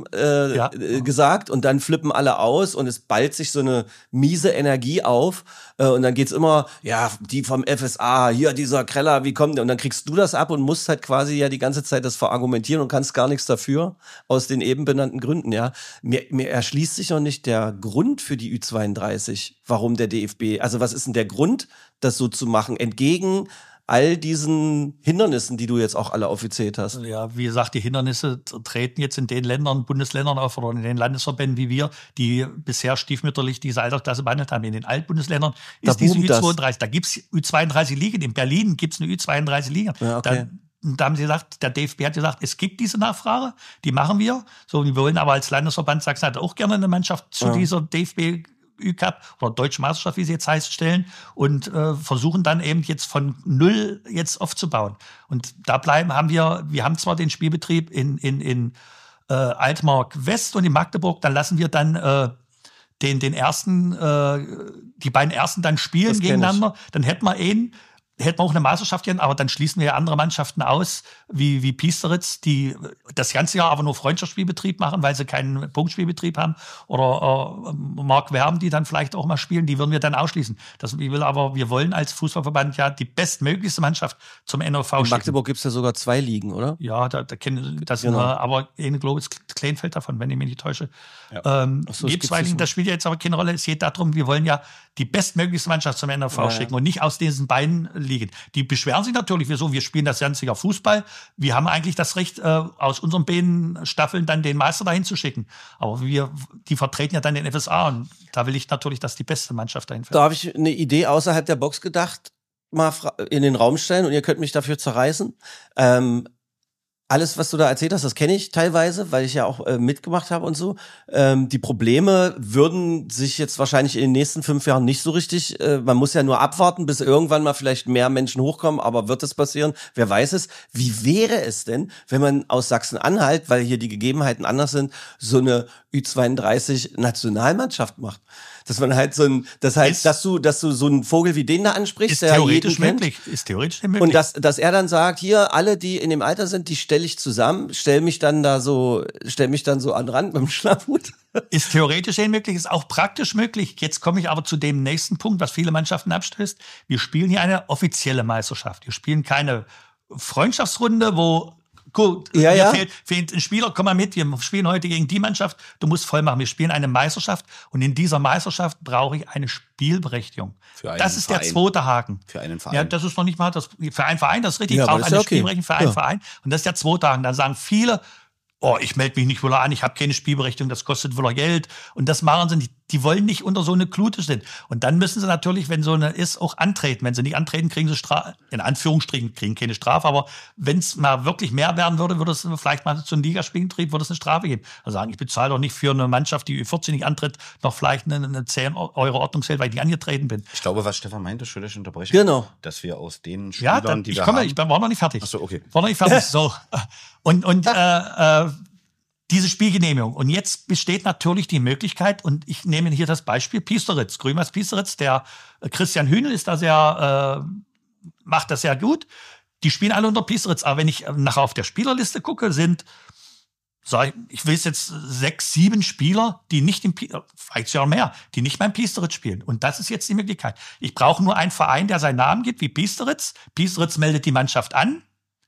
gesagt und dann flippen alle aus und es ballt sich so eine miese Energie auf und dann geht's immer, ja, die vom FSA, hier dieser Kreller, wie kommt der? Und dann kriegst du das ab und musst halt quasi ja die ganze Zeit das verargumentieren und kannst gar nichts dafür, aus den eben benannten Gründen, ja. Mir erschließt sich noch nicht der Grund für die Ü32, warum der DFB, also was ist denn der Grund, das so zu machen, entgegen all diesen Hindernissen, die du jetzt auch alle aufgezählt hast? Ja, wie gesagt, die Hindernisse treten jetzt in den Ländern, Bundesländern auf oder in den Landesverbänden wie wir, die bisher stiefmütterlich diese Altersklasse behandelt haben. In den Altbundesländern ist diese Ü32. Da gibt's Ü32-Ligen. In Berlin gibt's eine Ü32-Liga. Ja, okay. Da haben sie gesagt, der DFB hat gesagt, es gibt diese Nachfrage, die machen wir. So, wir wollen aber als Landesverband Sachsen auch gerne eine Mannschaft zu dieser DFB Ü-Cup oder Deutsche Meisterschaft, wie sie jetzt heißt, stellen und versuchen dann eben jetzt von 0 jetzt aufzubauen. Und da wir haben zwar den Spielbetrieb in Altmark West und in Magdeburg, dann lassen wir dann die beiden ersten dann spielen gegeneinander. Dann hätten wir auch eine Meisterschaft gehen, aber dann schließen wir andere Mannschaften aus, wie Piesteritz, die das ganze Jahr aber nur Freundschaftsspielbetrieb machen, weil sie keinen Punktspielbetrieb haben. Oder Mark Werben, die dann vielleicht auch mal spielen, die würden wir dann ausschließen. Wir wollen als Fußballverband ja die bestmöglichste Mannschaft zum NOV schicken. In Magdeburg gibt's ja sogar 2 Ligen, oder? Ja, aber in Globus Kleinfeld davon, wenn ich mich nicht täusche. Ja. Gibt 2 Ligen, das spielt ja jetzt aber keine Rolle. Es geht darum, wir wollen ja die bestmöglichste Mannschaft zum NOV schicken und nicht aus diesen beiden Ligen. Die beschweren sich natürlich, wir spielen das ganze Jahr Fußball. Wir haben eigentlich das Recht, aus unseren beiden Staffeln dann den Meister dahin zu schicken. Aber die vertreten ja dann den FSA und da will ich natürlich, dass die beste Mannschaft dahin fährt. Da habe ich eine Idee außerhalb der Box gedacht, mal in den Raum stellen und ihr könnt mich dafür zerreißen. Alles, was du da erzählt hast, das kenne ich teilweise, weil ich ja auch mitgemacht habe und so. Die Probleme würden sich jetzt wahrscheinlich in den nächsten 5 Jahren nicht so richtig, man muss ja nur abwarten, bis irgendwann mal vielleicht mehr Menschen hochkommen, aber wird es passieren? Wer weiß es? Wie wäre es denn, wenn man aus Sachsen-Anhalt, weil hier die Gegebenheiten anders sind, so eine Ü32-Nationalmannschaft macht? Dass man halt dass du so einen Vogel wie den da ansprichst, ist theoretisch möglich. Ist theoretisch möglich. Und dass er dann sagt, hier, alle, die in dem Alter sind, die stelle ich zusammen, stell mich dann so an den Rand mit dem Schlafhut. Ist theoretisch möglich, ist auch praktisch möglich. Jetzt komme ich aber zu dem nächsten Punkt, was viele Mannschaften abstößt. Wir spielen hier eine offizielle Meisterschaft. Wir spielen keine Freundschaftsrunde, wo gut, fehlt ein Spieler, komm mal mit, wir spielen heute gegen die Mannschaft, du musst voll machen. Wir spielen eine Meisterschaft und in dieser Meisterschaft brauche ich eine Spielberechtigung. Das ist der zweite Haken. Für einen Verein. Ja, das ist noch nicht mal für einen Verein, das ist richtig. Ich brauche eine Spielberechtigung für einen Verein und das ist der zweite Haken. Dann sagen viele, ich melde mich nicht wieder an, ich habe keine Spielberechtigung, das kostet wieder Geld. Und das machen sie nicht. die wollen nicht unter so eine Klute stehen. Und dann müssen sie natürlich, wenn so eine ist, auch antreten. Wenn sie nicht antreten, kriegen sie Strafe, in Anführungsstrichen, kriegen keine Strafe, aber wenn es mal wirklich mehr werden würde, würde es vielleicht mal zu einem Ligaspielbetrieb, würde es eine Strafe geben. Also sagen, ich bezahle doch nicht für eine Mannschaft, die Ü14 nicht antritt, noch vielleicht eine 10 € Ordnungsgeld, weil ich nicht angetreten bin. Ich glaube, was Stefan meinte, schuld ich unterbrechen, genau, dass wir aus den Spielern, die wir haben... Ich war noch nicht fertig. Ach so, okay. War noch nicht fertig, so. Und diese Spielgenehmigung. Und jetzt besteht natürlich die Möglichkeit, und ich nehme hier das Beispiel Piesteritz, Grünweiß Piesteritz, der Christian Hühnel ist da sehr, macht das sehr gut. Die spielen alle unter Piesteritz. Aber wenn ich nachher auf der Spielerliste gucke, sind, ich will jetzt 6, 7 Spieler, die nicht vielleicht sogar mehr, die nicht beim Piesteritz spielen. Und das ist jetzt die Möglichkeit. Ich brauche nur einen Verein, der seinen Namen gibt, wie Piesteritz. Piesteritz meldet die Mannschaft an.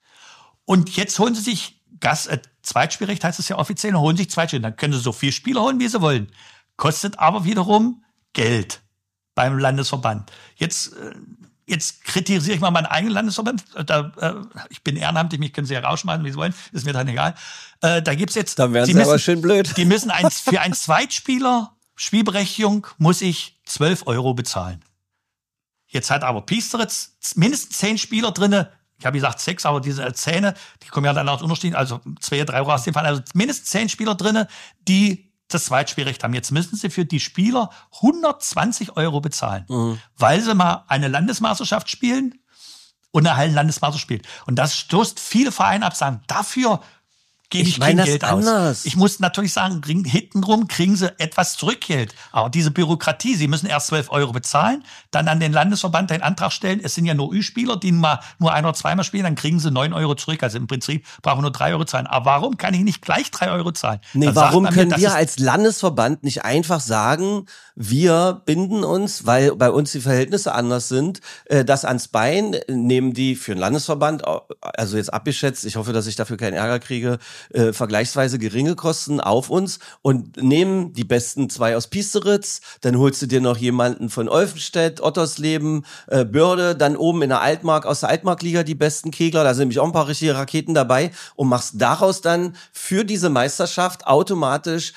Und jetzt holen sie sich Zweitspielrecht heißt es ja offiziell, holen sich Zweitspiel. Dann können sie so viele Spieler holen, wie sie wollen. Kostet aber wiederum Geld beim Landesverband. Jetzt kritisiere ich mal meinen eigenen Landesverband. Ich bin ehrenamtlich, mich können sie ja rausschmeißen, wie sie wollen. Ist mir dann egal. Da gibt's jetzt. Dann wären sie aber schön blöd. Die müssen für einen Zweitspieler Spielberechtigung muss ich 12 € bezahlen. Jetzt hat aber Piesteritz mindestens 10 Spieler drinne. Ich habe gesagt 6, aber diese Zähne, die kommen ja dann aus Unterschieden, also 2, 3 € aus dem Fall. Also mindestens 10 Spieler drinne, die das Zweitspielrecht haben. Jetzt müssen sie für die Spieler 120 € bezahlen, weil sie mal eine Landesmeisterschaft spielen und eine Hallenlandesmeisterschaft spielen. Und das stoßt viele Vereine ab, sagen, dafür gebe ich kein Geld aus. Ich muss natürlich sagen, hintenrum kriegen sie etwas Zurückgeld. Aber diese Bürokratie, sie müssen erst 12 € bezahlen, dann an den Landesverband einen Antrag stellen. Es sind ja nur Ü-Spieler, die mal nur 1 oder 2 Mal spielen, dann kriegen sie 9 € zurück. Also im Prinzip brauchen wir nur 3 € zahlen. Aber warum kann ich nicht gleich 3 € zahlen? Nee, warum können wir als Landesverband nicht einfach sagen, wir binden uns, weil bei uns die Verhältnisse anders sind, das ans Bein, nehmen die für den Landesverband, also jetzt abgeschätzt, ich hoffe, dass ich dafür keinen Ärger kriege, vergleichsweise geringe Kosten auf uns und nehmen die besten 2 aus Piesteritz, dann holst du dir noch jemanden von Olfenstedt, Ottersleben, Börde, dann oben in der Altmark, aus der Altmark-Liga die besten Kegler, da sind nämlich auch ein paar richtige Raketen dabei und machst daraus dann für diese Meisterschaft automatisch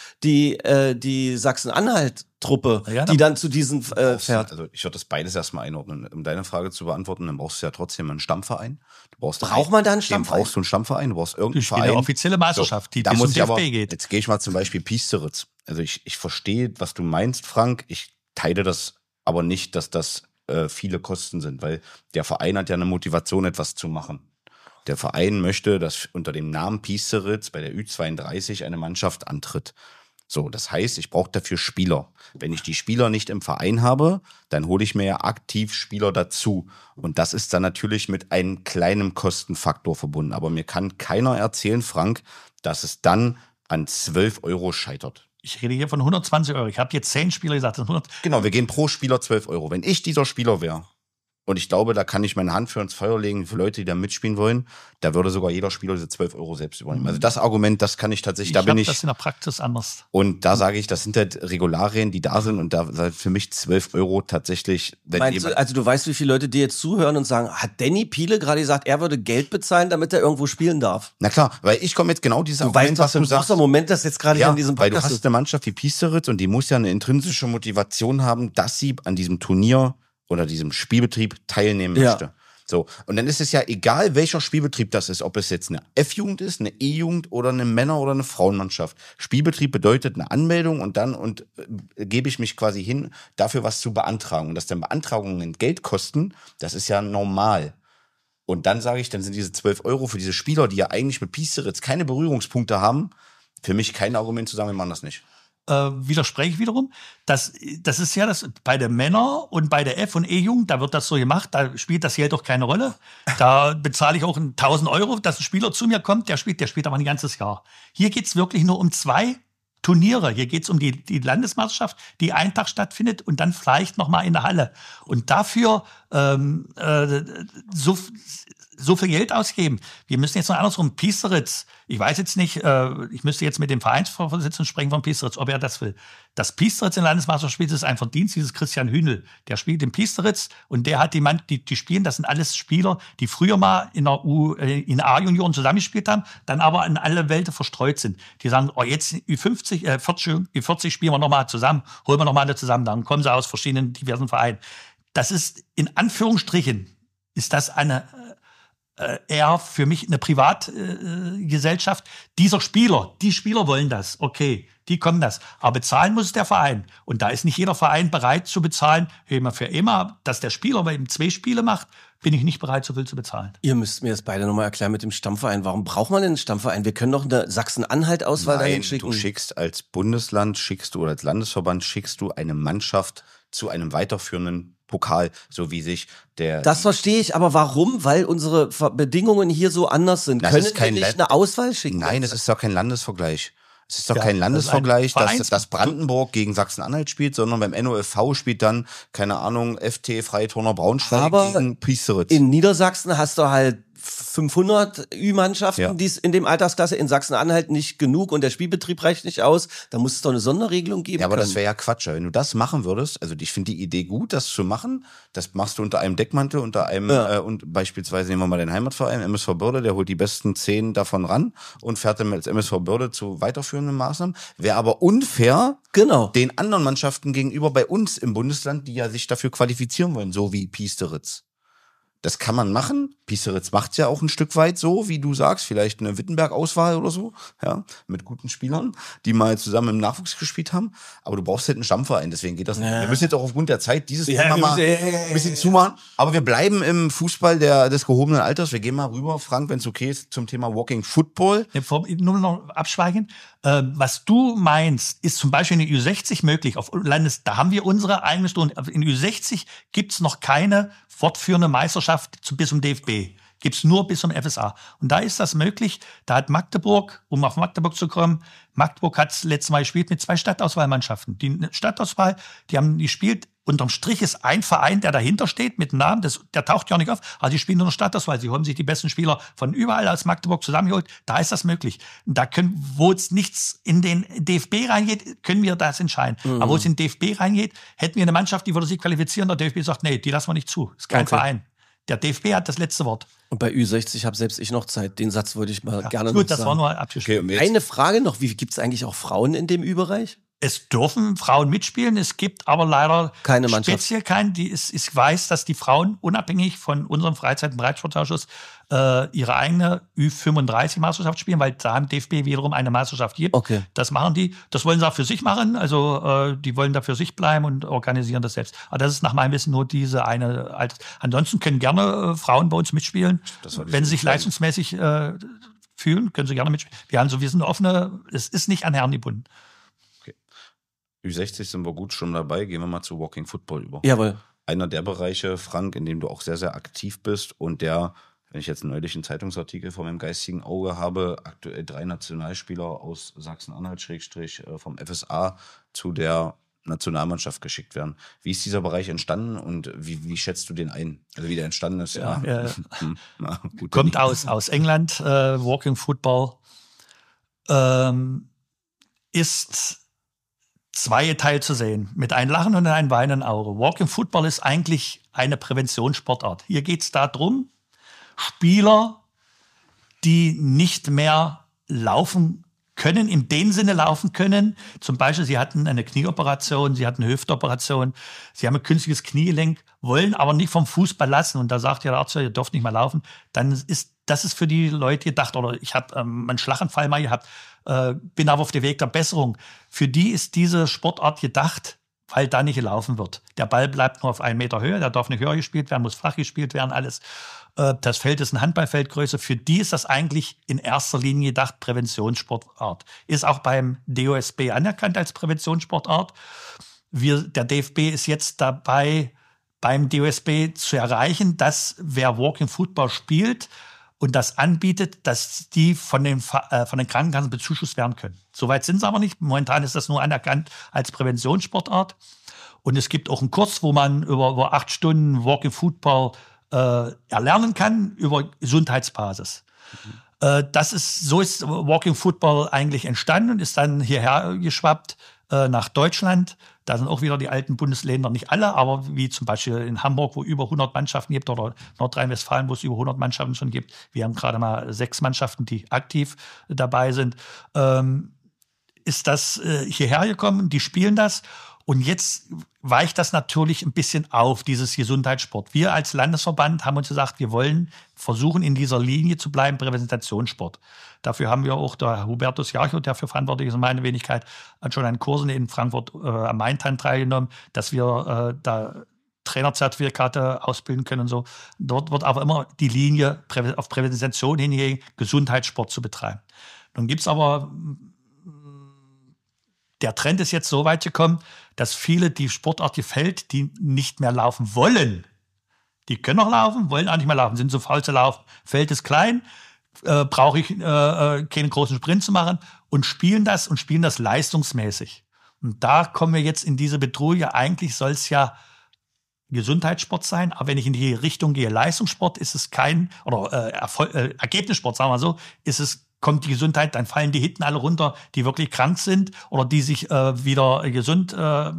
die Sachsen-Anhalt-Truppe, ja, die dann zu diesen fährt. Also ich würde das beides erstmal einordnen. Um deine Frage zu beantworten, dann brauchst du ja trotzdem einen Stammverein. Braucht man da einen Stammverein? Brauchst du einen Stammverein, du brauchst irgendeinen Verein. Eine offizielle Meisterschaft, die bis zum DFB geht. Jetzt gehe ich mal zum Beispiel Piesteritz. Also ich verstehe, was du meinst, Frank. Ich teile das aber nicht, dass das viele Kosten sind, weil der Verein hat ja eine Motivation, etwas zu machen. Der Verein möchte, dass unter dem Namen Piesteritz bei der Ü32 eine Mannschaft antritt. So, das heißt, ich brauche dafür Spieler. Wenn ich die Spieler nicht im Verein habe, dann hole ich mir ja aktiv Spieler dazu. Und das ist dann natürlich mit einem kleinen Kostenfaktor verbunden. Aber mir kann keiner erzählen, Frank, dass es dann an 12 € scheitert. Ich rede hier von 120 €. Ich habe jetzt 10 Spieler gesagt. Das 100. Genau, wir gehen pro Spieler 12 €. Wenn ich dieser Spieler wäre, und ich glaube, da kann ich meine Hand für ins Feuer legen, für Leute, die da mitspielen wollen, da würde sogar jeder Spieler diese 12 € selbst übernehmen. Also das Argument, das kann ich tatsächlich, da bin ich... das in der Praxis anders. Und da sage ich, das sind halt Regularien, die da sind und da sind für mich 12 € tatsächlich... Also du weißt, wie viele Leute dir jetzt zuhören und sagen, hat Danny Piele gerade gesagt, er würde Geld bezahlen, damit er irgendwo spielen darf? Na klar, weil ich komme jetzt genau dieses Argument, was du sagst. Moment, das jetzt gerade ja, in diesem Podcast weil du hast eine Mannschaft wie Piesteritz und die muss ja eine intrinsische Motivation haben, dass sie an diesem Turnier oder diesem Spielbetrieb teilnehmen möchte. So. Und dann ist es ja egal, welcher Spielbetrieb das ist, ob es jetzt eine F-Jugend ist, eine E-Jugend oder eine Männer- oder eine Frauenmannschaft. Spielbetrieb bedeutet eine Anmeldung und dann gebe ich mich quasi hin, dafür was zu beantragen. Und dass dann Beantragungen Geld kosten, das ist ja normal. Und dann sage ich, dann sind diese 12 € für diese Spieler, die ja eigentlich mit Piesteritz keine Berührungspunkte haben, für mich kein Argument zu sagen, wir machen das nicht. Widerspreche ich wiederum. Das ist ja das bei der Männer- und bei der F- und E-Jugend, da wird das so gemacht, da spielt das Geld doch keine Rolle. Da bezahle ich auch 1.000 €, dass ein Spieler zu mir kommt, der spielt aber ein ganzes Jahr. Hier geht's wirklich nur um 2 Turniere. Hier geht's um die Landesmeisterschaft, die einen Tag stattfindet und dann vielleicht noch mal in der Halle. Und dafür so viel Geld ausgeben. Wir müssen jetzt noch andersrum. Piesteritz, ich weiß jetzt nicht, ich müsste jetzt mit dem Vereinsvorsitzenden sprechen von Piesteritz, ob er das will. Das Piesteritz in Landesmeisterschaft spielt, ist ein Verdienst dieses Christian Hünel. Der spielt in Piesteritz und der hat die spielen, das sind alles Spieler, die früher mal in der A-Junioren zusammengespielt haben, dann aber in alle Welten verstreut sind. Die sagen, oh, jetzt Ü40 spielen wir nochmal zusammen, holen wir nochmal alle zusammen, dann kommen sie aus verschiedenen diversen Vereinen. Das ist in Anführungsstrichen, ist das eher für mich eine Privatgesellschaft dieser Spieler. Die Spieler wollen das, okay, die kommen das. Aber bezahlen muss der Verein. Und da ist nicht jeder Verein bereit zu bezahlen, für immer, dass der Spieler bei ihm 2 Spiele macht, bin ich nicht bereit, so viel zu bezahlen. Ihr müsst mir das beide nochmal erklären mit dem Stammverein. Warum braucht man denn einen Stammverein? Wir können doch eine Sachsen-Anhalt-Auswahl dahin schicken. Du schickst als Bundesland, oder als Landesverband schickst du eine Mannschaft zu einem weiterführenden Pokal, so wie sich der... Das verstehe ich, aber warum? Weil unsere Bedingungen hier so anders sind. Können wir nicht eine Auswahl schicken? Nein, es ist doch kein Landesvergleich. Es ist doch kein Landesvergleich, dass Brandenburg gegen Sachsen-Anhalt spielt, sondern beim NOFV spielt dann, keine Ahnung, FT Freiturner Braunschweig gegen Piesteritz. In Niedersachsen hast du halt 500 Ü-Mannschaften, die es in dem Altersklasse, in Sachsen-Anhalt nicht genug und der Spielbetrieb reicht nicht aus. Da muss es doch eine Sonderregelung geben. Ja, aber das wäre ja Quatsch. Wenn du das machen würdest, also ich finde die Idee gut, das zu machen, das machst du unter einem Deckmantel, unter einem, und beispielsweise nehmen wir mal den Heimatverein, MSV Börde, der holt die besten 10 davon ran und fährt dann als MSV Börde zu weiterführenden Maßnahmen. Wäre aber unfair, den anderen Mannschaften gegenüber bei uns im Bundesland, die ja sich dafür qualifizieren wollen, so wie Piesteritz. Das kann man machen. Piesteritz macht's ja auch ein Stück weit so, wie du sagst, vielleicht eine Wittenberg-Auswahl oder so, ja, mit guten Spielern, die mal zusammen im Nachwuchs gespielt haben. Aber du brauchst halt einen Stammverein, deswegen geht das nicht. Wir müssen jetzt auch aufgrund der Zeit dieses Thema mal ein bisschen zumachen. Aber wir bleiben im Fußball des gehobenen Alters. Wir gehen mal rüber, Frank, wenn es okay ist, zum Thema Walking Football. Nur noch abschweigen. Was du meinst, ist zum Beispiel in der Ü60 möglich. Auf Landes, da haben wir unsere eigene Stunde. In Ü60 gibt's noch keine fortführende Meisterschaft bis zum DFB. Gibt's nur bis zum FSA. Und da ist das möglich. Da hat Magdeburg, um auf Magdeburg zu kommen, Magdeburg hat letztes Mal gespielt mit 2 Stadtauswahlmannschaften. Die Stadtauswahl, die spielt, unterm Strich ist ein Verein, der dahinter steht mit Namen, der taucht ja nicht auf, aber die spielen nur eine Stadtauswahl. Sie haben sich die besten Spieler von überall aus Magdeburg zusammengeholt. Da ist das möglich. Da wo jetzt nichts in den DFB reingeht, können wir das entscheiden. Aber wo es in den DFB reingeht, hätten wir eine Mannschaft, die würde sich qualifizieren. Der DFB sagt, nee, die lassen wir nicht zu. Ist kein Verein. Der DFB hat das letzte Wort. Und bei Ü60 habe selbst ich noch Zeit. Den Satz wollte ich mal gerne noch sagen. Gut, das war nur abgeschlossen. Okay, eine Frage noch, gibt es eigentlich auch Frauen in dem Ü-Bereich? Es dürfen Frauen mitspielen, es gibt aber leider keine Mannschaft. Speziell keinen. Ich weiß, dass die Frauen unabhängig von unserem Freizeit- und Breitensportausschuss ihre eigene Ü35-Meisterschaft spielen, weil da im DFB wiederum eine Meisterschaft gibt. Okay. Das machen die. Das wollen sie auch für sich machen. Also die wollen da für sich bleiben und organisieren das selbst. Aber das ist nach meinem Wissen nur diese eine. Ansonsten können gerne Frauen bei uns mitspielen, wenn sie sich leistungsmäßig fühlen, können sie gerne mitspielen. Wir sind offene. Es ist nicht an Herren gebunden. Ü60 sind wir gut schon dabei. Gehen wir mal zu Walking Football über. Jawohl. Einer der Bereiche, Frank, in dem du auch sehr, sehr aktiv bist und der, wenn ich jetzt neulich einen Zeitungsartikel vor meinem geistigen Auge habe, aktuell 3 Nationalspieler aus Sachsen-Anhalt / vom FSA zu der Nationalmannschaft geschickt werden. Wie ist dieser Bereich entstanden und wie schätzt du den ein? Also wie der entstanden ist? Kommt aus England. Walking Football ist zweigeteilt zu sehen, mit einem Lachen und einem weinenden Auge. Walking Football ist eigentlich eine Präventionssportart. Hier geht es darum, Spieler, die nicht mehr laufen können, in dem Sinne laufen können. Zum Beispiel, sie hatten eine Knieoperation, sie hatten eine Hüftoperation, sie haben ein künstliches Kniegelenk, wollen aber nicht vom Fußball lassen. Und da sagt ja der Arzt, ihr dürft nicht mehr laufen. Dann ist das für die Leute gedacht, oder ich habe einen Schlaganfall mal gehabt, bin aber auf dem Weg der Besserung. Für die ist diese Sportart gedacht, weil da nicht gelaufen wird. Der Ball bleibt nur auf 1 Meter Höhe, der darf nicht höher gespielt werden, muss flach gespielt werden, alles. Das Feld ist eine Handballfeldgröße. Für die ist das eigentlich in erster Linie gedacht Präventionssportart. Ist auch beim DOSB anerkannt als Präventionssportart. Der DFB ist jetzt dabei, beim DOSB zu erreichen, dass wer Walking Football spielt und das anbietet, dass die von den Krankenkassen bezuschusst werden können. Soweit sind sie aber nicht. Momentan ist das nur anerkannt als Präventionssportart. Und es gibt auch einen Kurs, wo man über 8 Stunden Walking Football erlernen kann über Gesundheitsbasis. So ist Walking Football eigentlich entstanden und ist dann hierher geschwappt nach Deutschland. Da sind auch wieder die alten Bundesländer, nicht alle, aber wie zum Beispiel in Hamburg, wo über 100 Mannschaften gibt, oder Nordrhein-Westfalen, wo es über 100 Mannschaften schon gibt. Wir haben gerade mal 6 Mannschaften, die aktiv dabei sind. Ist das hierher gekommen, die spielen das. Und jetzt weicht das natürlich ein bisschen auf, dieses Gesundheitssport. Wir als Landesverband haben uns gesagt, wir wollen versuchen, in dieser Linie zu bleiben, Präventationssport. Dafür haben wir auch der Hubertus Jarchow, der für verantwortlich ist, meine Wenigkeit, hat schon an Kursen in Frankfurt am Main teilgenommen, dass wir da Trainerzertifikate ausbilden können und so. Dort wird aber immer die Linie auf Prävention hingehen, Gesundheitssport zu betreiben. Nun gibt's aber, der Trend ist jetzt so weit gekommen, dass viele die Sportart gefällt, die nicht mehr laufen wollen. Die können noch laufen, wollen auch nicht mehr laufen, sind so faul zu laufen. Feld ist klein, brauche ich keinen großen Sprint zu machen und spielen das leistungsmäßig. Und da kommen wir jetzt in diese Bedrohung. Eigentlich soll es ja Gesundheitssport sein, aber wenn ich in die Richtung gehe, Leistungssport, ist es kein, oder Ergebnissport, sagen wir so, kommt die Gesundheit, dann fallen die hinten alle runter, die wirklich krank sind oder die sich wieder gesund,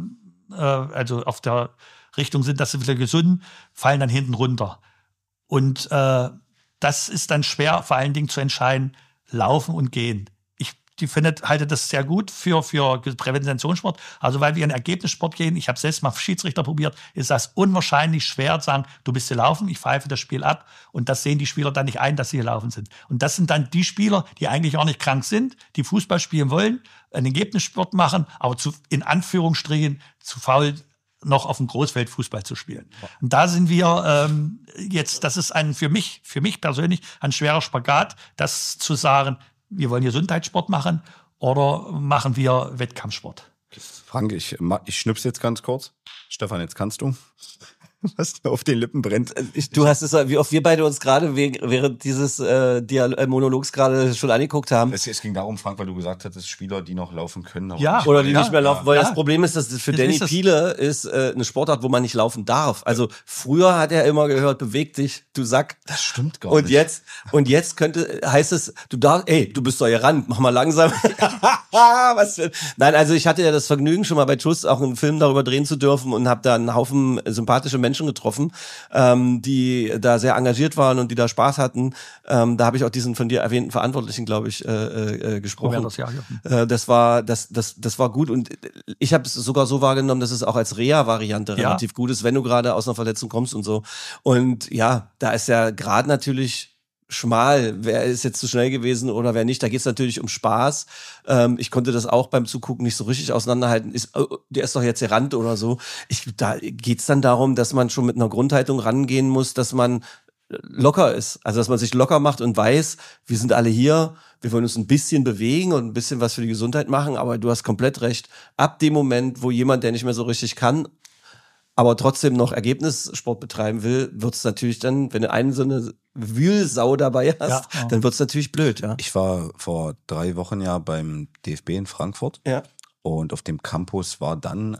also auf der Richtung sind, dass sie wieder gesund, fallen dann hinten runter. Und das ist dann schwer, vor allen Dingen zu entscheiden, laufen und gehen. Ich halte das sehr gut für Präventationssport. Also weil wir in Ergebnissport gehen, ich habe selbst mal Schiedsrichter probiert, ist das unwahrscheinlich schwer zu sagen, du bist hier laufen, ich pfeife das Spiel ab. Und das sehen die Spieler dann nicht ein, dass sie hier laufen sind. Und das sind dann die Spieler, die eigentlich auch nicht krank sind, die Fußball spielen wollen, einen Ergebnissport machen, aber in Anführungsstrichen zu faul, noch auf dem Großfeld Fußball zu spielen. Und da sind wir jetzt, das ist für mich persönlich ein schwerer Spagat, das zu sagen, wir wollen Gesundheitssport machen oder machen wir Wettkampfsport? Frank, ich schnipse jetzt ganz kurz. Stefan, jetzt kannst du. Was auf den Lippen brennt. Du hast es, wie oft wir beide uns gerade während dieses Monologs gerade schon angeguckt haben. Es ging darum, Frank, weil du gesagt hattest, Spieler, die noch laufen können. Ja, oder die nicht mehr laufen wollen. Ja. Das Problem ist, dass das für Danny Piele ist eine Sportart, wo man nicht laufen darf. Also früher hat er immer gehört, beweg dich, du Sack. Das stimmt gar nicht. Und jetzt heißt es, du bist doch hier ran, mach mal langsam. Nein, also ich hatte ja das Vergnügen, schon mal bei TUS auch einen Film darüber drehen zu dürfen und habe da einen Haufen sympathische Menschen getroffen, die da sehr engagiert waren und die da Spaß hatten. Da habe ich auch diesen von dir erwähnten Verantwortlichen, glaube ich, gesprochen. Das war gut und ich habe es sogar so wahrgenommen, dass es auch als Reha-Variante relativ gut ist, wenn du gerade aus einer Verletzung kommst und so. Und ja, da ist ja gerade natürlich schmal, wer ist jetzt zu schnell gewesen oder wer nicht. Da geht es natürlich um Spaß. Ich konnte das auch beim Zugucken nicht so richtig auseinanderhalten. Der ist doch jetzt gerannt oder so. Da geht es dann darum, dass man schon mit einer Grundhaltung rangehen muss, dass man locker ist. Also dass man sich locker macht und weiß, wir sind alle hier, wir wollen uns ein bisschen bewegen und ein bisschen was für die Gesundheit machen, aber du hast komplett recht. Ab dem Moment, wo jemand, der nicht mehr so richtig kann, aber trotzdem noch Ergebnissport betreiben will, wird es natürlich dann, wenn du so eine Wühlsau dabei hast, dann wird es natürlich blöd. Ja. Ich war vor 3 Wochen ja beim DFB in Frankfurt und auf dem Campus da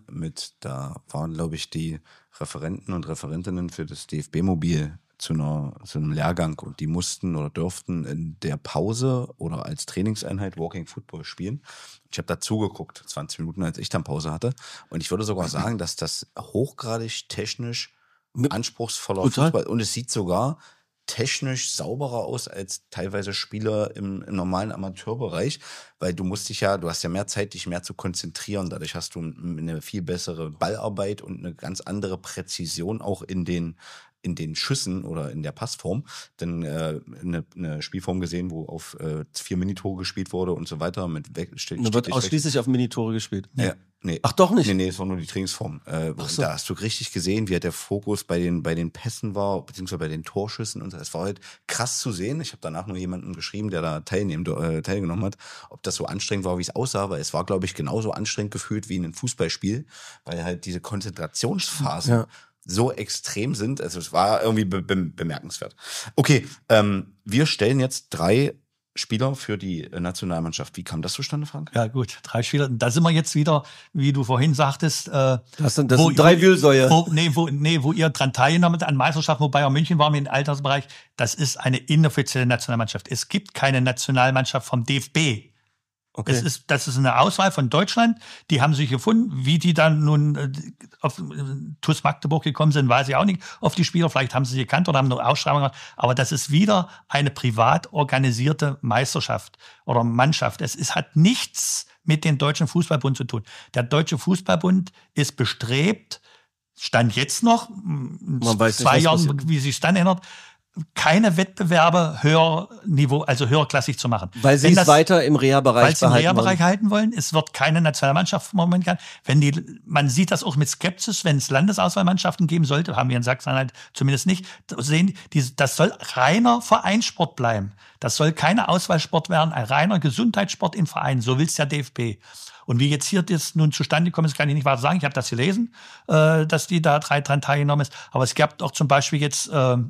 waren, glaube ich, die Referenten und Referentinnen für das DFB-Mobil zu einem Lehrgang und die mussten oder durften in der Pause oder als Trainingseinheit Walking Football spielen. Ich habe da zugeguckt, 20 Minuten, als ich dann Pause hatte. Und ich würde sogar sagen, dass das hochgradig technisch anspruchsvoller Fußball und es sieht sogar technisch sauberer aus als teilweise Spieler im normalen Amateurbereich, weil du hast ja mehr Zeit, dich mehr zu konzentrieren. Dadurch hast du eine viel bessere Ballarbeit und eine ganz andere Präzision auch in den Schüssen oder in der Passform, dann eine Spielform gesehen, wo auf 4 Minitore gespielt wurde und so weiter. Da wird ausschließlich auf Minitore gespielt. Ja. Nee. Ach doch nicht? Nee, es war nur die Trainingsform. So. Da hast du richtig gesehen, wie der Fokus bei den Pässen war, beziehungsweise bei den Torschüssen. Und es war halt krass zu sehen. Ich habe danach nur jemanden geschrieben, der da teilgenommen hat, ob das so anstrengend war, wie es aussah. Weil es war, glaube ich, genauso anstrengend gefühlt wie in einem Fußballspiel, weil halt diese Konzentrationsphasen so extrem sind. Also es war irgendwie bemerkenswert. Okay, wir stellen jetzt 3 Spieler für die Nationalmannschaft. Wie kam das zustande, Frank? Ja gut, 3 Spieler. Da sind wir jetzt wieder, wie du vorhin sagtest. Das sind 3 Wühlsäue. Wo ihr dran teilgenommen habt an Meisterschaften, wo Bayern München war im Altersbereich. Das ist eine inoffizielle Nationalmannschaft. Es gibt keine Nationalmannschaft vom DFB. Okay. Das ist eine Auswahl von Deutschland. Die haben sich gefunden. Wie die dann nun auf TuS Magdeburg gekommen sind, weiß ich auch nicht. Auf die Spieler, vielleicht haben sie gekannt oder haben eine Ausschreibung gemacht. Aber das ist wieder eine privat organisierte Meisterschaft oder Mannschaft. Es hat nichts mit dem Deutschen Fußballbund zu tun. Der Deutsche Fußballbund ist bestrebt, Stand jetzt noch, in 2 Jahren, wie sich es dann ändert, keine Wettbewerbe höherklassig zu machen. Weil sie es weiter im Reha-Bereich behalten wollen. Weil sie im Reha-Bereich halten wollen. Es wird keine Nationalmannschaft momentan. Man sieht das auch mit Skepsis, wenn es Landesauswahlmannschaften geben sollte, haben wir in Sachsen-Anhalt zumindest nicht, das soll reiner Vereinssport bleiben. Das soll keine Auswahlsport werden, ein reiner Gesundheitssport in Vereinen. So will es der DFB. Und wie jetzt hier das nun zustande gekommen ist, kann ich nicht weiter sagen. Ich habe das gelesen, dass die da dran teilgenommen ist. Aber es gab auch zum Beispiel jetzt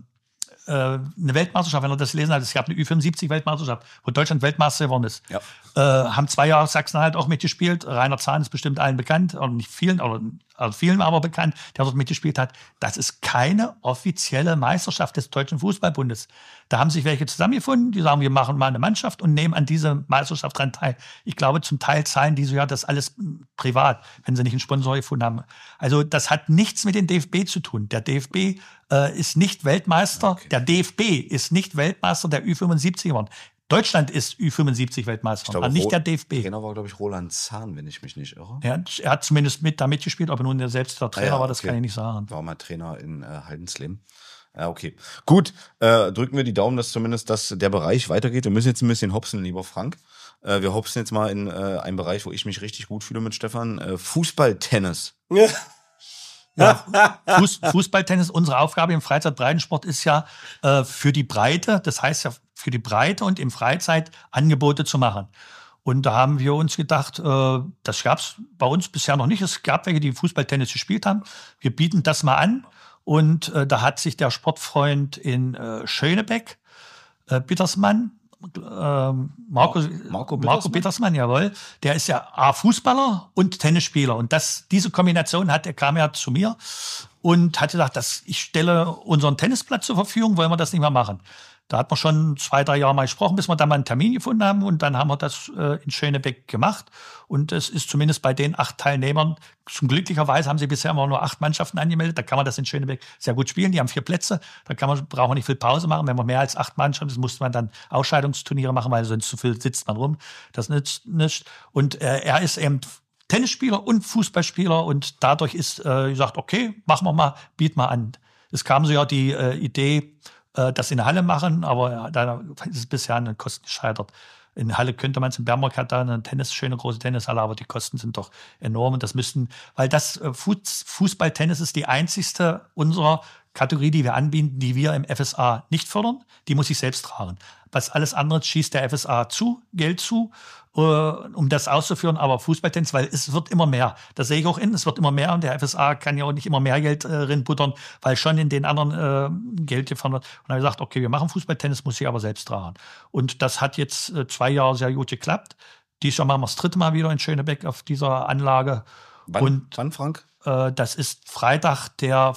eine Weltmeisterschaft, wenn ihr das gelesen habt, es gab eine Ü75-Weltmeisterschaft, wo Deutschland Weltmeister geworden ist. Ja. Haben 2 Jahre Sachsen-Anhalt auch mitgespielt. Rainer Zahn ist bestimmt allen bekannt, oder nicht vielen, also vielen aber bekannt, der dort mitgespielt hat. Das ist keine offizielle Meisterschaft des Deutschen Fußballbundes. Da haben sich welche zusammengefunden, die sagen, wir machen mal eine Mannschaft und nehmen an dieser Meisterschaft dran teil. Ich glaube, zum Teil zahlen die so ja das alles privat, wenn sie nicht einen Sponsor gefunden haben. Also das hat nichts mit dem DFB zu tun. Der DFB ist nicht Weltmeister. Okay. Der DFB ist nicht Weltmeister der Ü75 geworden. Deutschland ist Ü75-Weltmeister, aber nicht der DFB. Trainer war, glaube ich, Roland Zahn, wenn ich mich nicht irre. Er hat zumindest da mitgespielt, ob er nun selbst der Trainer war, das kann ich nicht sagen. War mal Trainer in Heidensleben. Ja, okay. Gut, drücken wir die Daumen, dass zumindest der Bereich weitergeht. Wir müssen jetzt ein bisschen hopsen, lieber Frank. Wir hopsen jetzt mal in einen Bereich, wo ich mich richtig gut fühle mit Stefan. Fußball-Tennis. Ja, Fußballtennis, unsere Aufgabe im Freizeitbreitensport ist ja für die Breite, das heißt ja für die Breite und im Freizeit Angebote zu machen. Und da haben wir uns gedacht, das gab es bei uns bisher noch nicht. Es gab welche, die Fußballtennis gespielt haben. Wir bieten das mal an. Und da hat sich der Sportfreund in Schönebeck, Bittersmann, Marco Bittersmann, jawohl. Der ist ja Fußballer und Tennisspieler. Und diese Kombination kam er zu mir und hat gesagt, ich stelle unseren Tennisplatz zur Verfügung, wollen wir das nicht mehr machen. Da hat man schon 2, 3 Jahre mal gesprochen, bis wir dann mal einen Termin gefunden haben. Und dann haben wir das in Schönebeck gemacht. Und es ist zumindest bei den 8 Teilnehmern, glücklicherweise haben sie bisher immer nur 8 Mannschaften angemeldet. Da kann man das in Schönebeck sehr gut spielen. Die haben 4 Plätze. Da braucht man nicht viel Pause machen. Wenn man mehr als 8 Mannschaften ist, musste man dann Ausscheidungsturniere machen, weil sonst zu viel sitzt man rum. Das nützt nicht. Und er ist eben Tennisspieler und Fußballspieler. Und dadurch ist gesagt, okay, machen wir mal, bieten wir an. Es kam so ja die Idee, das in der Halle machen, aber da ist es bisher an den Kosten gescheitert. In der Halle könnte man es, in Bernburg hat da eine schöne große Tennishalle, aber die Kosten sind doch enorm. Und das weil das Fußball-Tennis ist die einzigste unserer Kategorie, die wir anbieten, die wir im FSA nicht fördern. Die muss ich selbst tragen. Was alles andere schießt der FSA Geld zu, um das auszuführen. Aber Fußballtennis, weil es wird immer mehr. Das sehe ich auch es wird immer mehr. Und der FSA kann ja auch nicht immer mehr Geld reinbuttern, weil schon in den anderen Geld gefahren wird. Und dann habe ich gesagt, okay, wir machen Fußballtennis, muss ich aber selbst tragen. Und das hat jetzt 2 Jahre sehr gut geklappt. Dieses Jahr machen wir das 3. Mal wieder in Schönebeck auf dieser Anlage. Wann, Frank? Das ist Freitag, der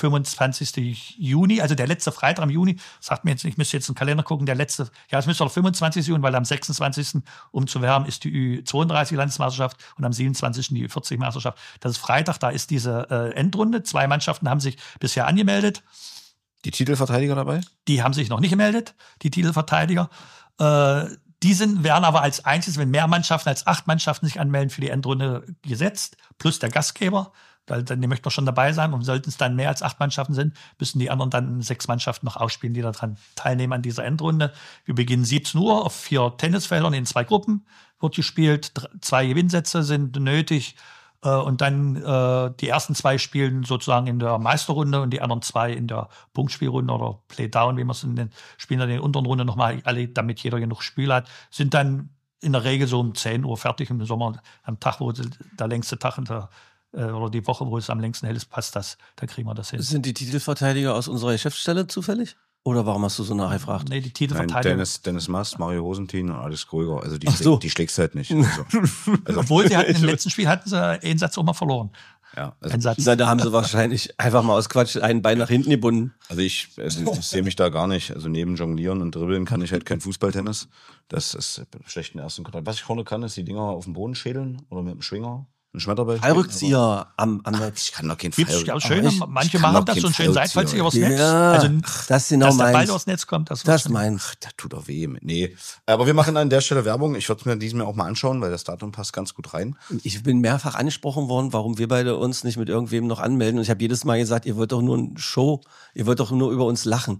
25. Juni, also der letzte Freitag im Juni, sagt mir jetzt, ich müsste jetzt im Kalender gucken, es müsste doch 25. Juni, weil am 26. um zu werben, ist die Ü32-Landesmeisterschaft und am 27. die Ü40-Meisterschaft. Das ist Freitag, da ist diese Endrunde. 2 Mannschaften haben sich bisher angemeldet. Die Titelverteidiger dabei? Die haben sich noch nicht gemeldet, die Titelverteidiger. Die werden aber als einziges, wenn mehr Mannschaften als 8 Mannschaften sich anmelden, für die Endrunde gesetzt, plus der Gastgeber. Die möchten doch schon dabei sein. Und sollten es dann mehr als 8 Mannschaften sind, müssen die anderen dann 6 Mannschaften noch ausspielen, die daran teilnehmen an dieser Endrunde. Wir beginnen 17 Uhr auf 4 Tennisfeldern in 2 Gruppen. Wird gespielt, 2 Gewinnsätze sind nötig. Und dann die ersten 2 spielen sozusagen in der Meisterrunde und die anderen 2 in der Punktspielrunde oder Playdown, wie man es spielen dann in der unteren Runde nochmal alle, damit jeder genug Spiel hat. Sind dann in der Regel so um 10 Uhr fertig im Sommer, am Tag, wo der längste Tag oder die Woche, wo es am längsten hell ist, passt das. Da kriegen wir das hin. Sind die Titelverteidiger aus unserer Geschäftsstelle zufällig? Oder warum hast du so nachgefragt? Nee, die Nein, Titelverteidigung. Dennis Mast, Mario Hosentin und Alex Kröger. Also die schlägst halt nicht. Also, Obwohl sie hatten im letzten Spiel hatten sie einen Satz auch mal verloren. ja, also, Ein Satz. Na, da haben sie wahrscheinlich einfach mal aus Quatsch ein Bein nach hinten gebunden. also ich sehe mich da gar nicht. Also neben Jonglieren und Dribbeln kann ich halt kein Fußballtennis. Das ist schlecht im ersten Kontakt. Was ich vorne kann, ist die Dinger auf dem Boden schädeln oder mit dem Schwinger. Ein Schmetterball. Fallrückzieher am Netz. Ich kann doch kein Gibt's Fall. ja schön, ich manche kann machen doch das so kein einen schönen Fallrückzieher. Seitfallzieher übers Netz. Ja, Also, das ist genau dass der Ball meins. aufs Netz kommt. Das meins. Das tut doch weh. Nee. Aber wir machen an der Stelle Werbung. Ich würde es mir diesem Jahr auch mal anschauen, weil das Datum passt ganz gut rein. Ich bin mehrfach angesprochen worden, warum wir beide uns nicht mit irgendwem noch anmelden. Und ich habe jedes Mal gesagt, ihr wollt doch nur eine Show, ihr wollt doch nur über uns lachen.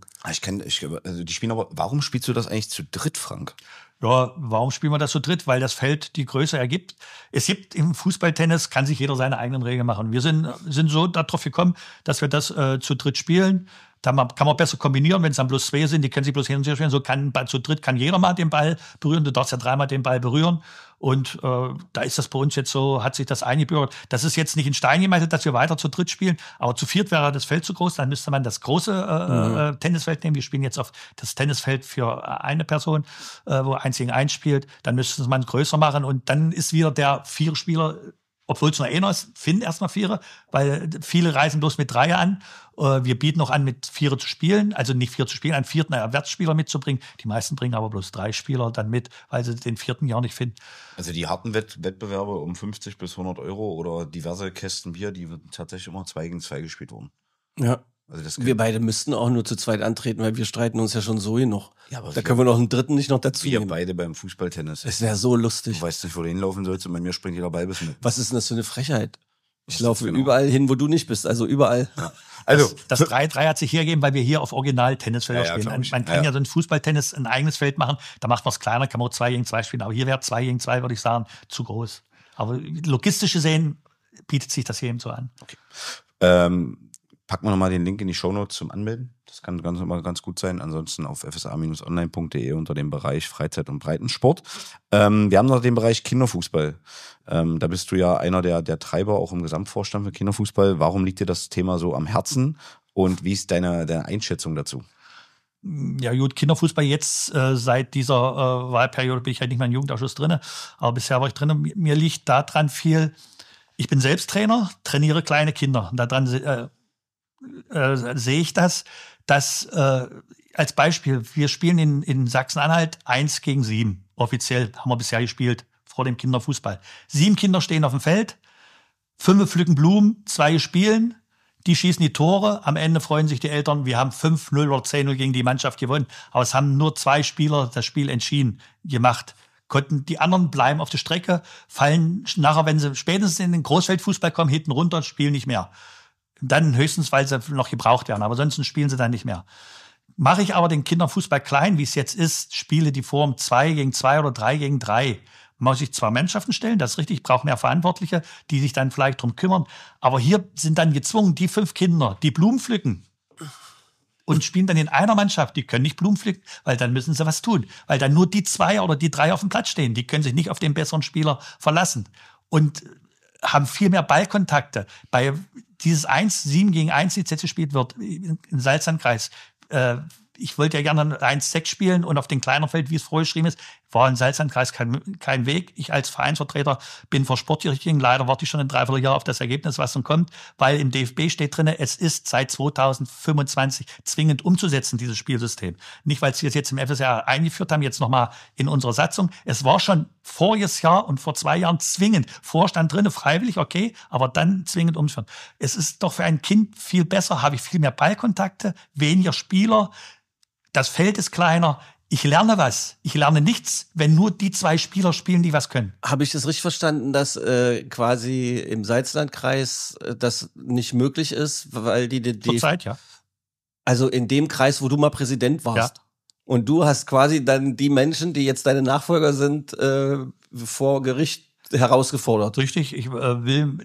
Also die spielen aber, warum spielst du das eigentlich zu dritt, Frank? Ja, warum spielen wir das zu dritt? Weil das Feld die Größe ergibt. Es gibt im Fußballtennis, kann sich jeder seine eigenen Regeln machen. Wir sind so darauf gekommen, dass wir das zu dritt spielen. Da kann man besser kombinieren, wenn es dann bloß zwei sind, die können sich bloß hin und her spielen. So zu dritt kann jeder mal den Ball berühren. Du darfst ja dreimal den Ball berühren. Und da ist das bei uns jetzt so, hat sich das eingebürgert. Das ist jetzt nicht in Stein gemeißelt, dass wir weiter zu dritt spielen. Aber zu viert wäre das Feld zu groß. Dann müsste man das große Tennisfeld nehmen. Wir spielen jetzt auf das Tennisfeld für eine Person, wo 1 gegen 1 spielt. Dann müsste man größer machen. Und dann ist wieder der Vierspieler, obwohl es nur einer ist, Finn erstmal Vierer, weil viele reisen bloß mit Dreier an. Wir bieten auch an, mit Vierer zu spielen, also nicht 4 zu spielen, einen vierten Ersatzspieler mitzubringen. Die meisten bringen aber bloß 3 Spieler dann mit, weil sie den vierten ja nicht finden. Also die harten Wettbewerbe um 50 bis 100 Euro oder diverse Kästen Bier, die wird tatsächlich immer 2 gegen 2 gespielt worden. Ja. Also Wir beide müssten auch nur zu zweit antreten, weil wir streiten uns ja schon so genug. Ja, aber Da können wir noch einen dritten nicht noch dazu wir nehmen. beide beim Fußballtennis. Es wäre so lustig. Du weißt nicht, wo du hinlaufen sollst und bei mir springt jeder Ball bis mit. Was ist denn das für eine Frechheit? Ich Was laufe genau? überall hin, wo du nicht bist, also überall. Ja. Also, Das 3-3 hat sich hergegeben, weil wir hier auf Original-Tennisfelder Ja, ja, spielen. glaub ich. Man kann ja so ein Fußballtennis ein eigenes Feld machen, da macht man es kleiner, kann man auch 2 gegen 2 spielen. Aber hier wäre 2 gegen 2, würde ich sagen, zu groß. Aber logistisch gesehen bietet sich das hier eben so an. packen wir nochmal den Link in die Shownotes zum Anmelden. Das kann ganz gut sein. Ansonsten auf fsa-online.de unter dem Bereich Freizeit- und Breitensport. Wir haben noch den Bereich Kinderfußball. Da bist du ja einer der Treiber auch im Gesamtvorstand für Kinderfußball. Warum liegt dir das Thema so am Herzen und wie ist deine Einschätzung dazu? Ja gut, Kinderfußball jetzt seit dieser Wahlperiode bin ich halt nicht mehr im Jugendausschuss drin, aber bisher war ich drin. Mir liegt daran viel, ich bin selbst Trainer, trainiere kleine Kinder. Und daran sehe ich das, dass als Beispiel, wir spielen in Sachsen-Anhalt 1 gegen 7. Offiziell haben wir bisher gespielt vor dem Kinderfußball. 7 Kinder stehen auf dem Feld, 5 pflücken Blumen, 2 spielen, die schießen die Tore. Am Ende freuen sich die Eltern, wir haben 5-0 oder 10-0 gegen die Mannschaft gewonnen. Aber es haben nur 2 Spieler das Spiel entschieden, gemacht. Die anderen bleiben auf der Strecke, fallen nachher, wenn sie spätestens in den Großfeldfußball kommen, hinten runter, spielen nicht mehr. Dann höchstens, weil sie noch gebraucht werden. Aber sonst spielen sie dann nicht mehr. Mache ich aber den Kindern Fußball klein, wie es jetzt ist, Spiele die Form 2 gegen 2 oder 3 gegen 3, muss ich 2 Mannschaften stellen, das ist richtig, ich brauche mehr Verantwortliche, die sich dann vielleicht drum kümmern. Aber hier sind dann gezwungen, die 5 Kinder, die Blumen pflücken und spielen dann in einer Mannschaft, die können nicht Blumen pflücken, weil dann müssen sie was tun. Weil dann nur die 2 oder die 3 auf dem Platz stehen, die können sich nicht auf den besseren Spieler verlassen. Und haben viel mehr Ballkontakte. Bei dieses 7 gegen 1, die jetzt gespielt wird, im Salzlandkreis, ich wollte ja gerne 1-6 spielen und auf dem kleinen Feld, wie es vorher geschrieben ist, war im Salzlandkreis kein Weg. Ich als Vereinsvertreter bin vor Sportgerichten. Leider warte ich schon ein Dreivierteljahr auf das Ergebnis, was dann kommt, weil im DFB steht drin, es ist seit 2025 zwingend umzusetzen, dieses Spielsystem. Nicht, weil sie es jetzt im FSA eingeführt haben, jetzt nochmal in unserer Satzung. Es war schon voriges Jahr und vor 2 Jahren zwingend. Vorstand drin, freiwillig, okay, aber dann zwingend umführen. Es ist doch für ein Kind viel besser, habe ich viel mehr Ballkontakte, weniger Spieler, das Feld ist kleiner. Ich lerne was. Ich lerne nichts, wenn nur die 2 Spieler spielen, die was können. Habe ich das richtig verstanden, dass quasi im Salzlandkreis das nicht möglich ist, weil die Zurzeit, ja. Also in dem Kreis, wo du mal Präsident warst. Ja. Und du hast quasi dann die Menschen, die jetzt deine Nachfolger sind, vor Gericht herausgefordert. Richtig, ich will,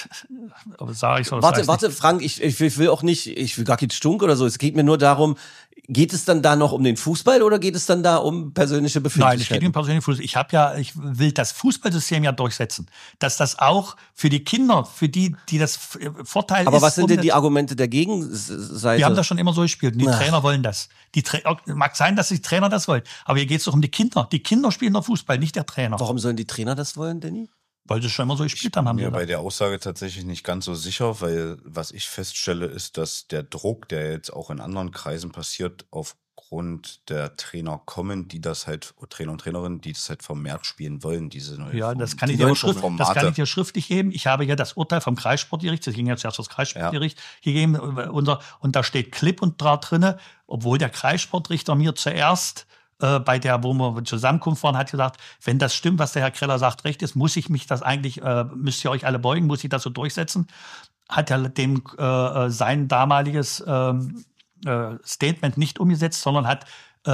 aber sage ich so. Warte, Frank, ich will auch nicht, ich will gar keinen Stunk oder so. Es geht mir nur darum, Geht es dann da noch um den Fußball oder geht es dann da um persönliche Befindlichkeiten? Nein, es geht um persönlichen Fußball. Ich will das Fußballsystem ja durchsetzen. Dass das auch für die Kinder, für die das Vorteil ist. Aber was sind denn die Argumente der Gegenseite? Wir haben das schon immer so gespielt. Und die Trainer wollen das. Mag sein, dass die Trainer das wollen. Aber hier geht es doch um die Kinder. Die Kinder spielen doch Fußball, nicht der Trainer. Warum sollen die Trainer das wollen, Danny? Weil sie schon immer so gespielt haben. Ich bin mir bei der Aussage tatsächlich nicht ganz so sicher, weil was ich feststelle, ist, dass der Druck, der jetzt auch in anderen Kreisen passiert, aufgrund der Trainer kommen, die das halt, Trainer und Trainerinnen, die das halt vermehrt spielen wollen, diese neue Ja, Form, das kann ich dir schriftlich geben. Ich habe ja das Urteil vom Kreissportgericht, das ging jetzt erst das Kreissportgericht, gegeben, und da steht klipp und klar drinne, obwohl der Kreissportrichter mir zuerst bei der, wo wir Zusammenkunft waren, hat gesagt, wenn das stimmt, was der Herr Kreller sagt, recht ist, muss ich mich das eigentlich, müsst ihr euch alle beugen, muss ich das so durchsetzen, hat er dem sein damaliges Statement nicht umgesetzt, sondern hat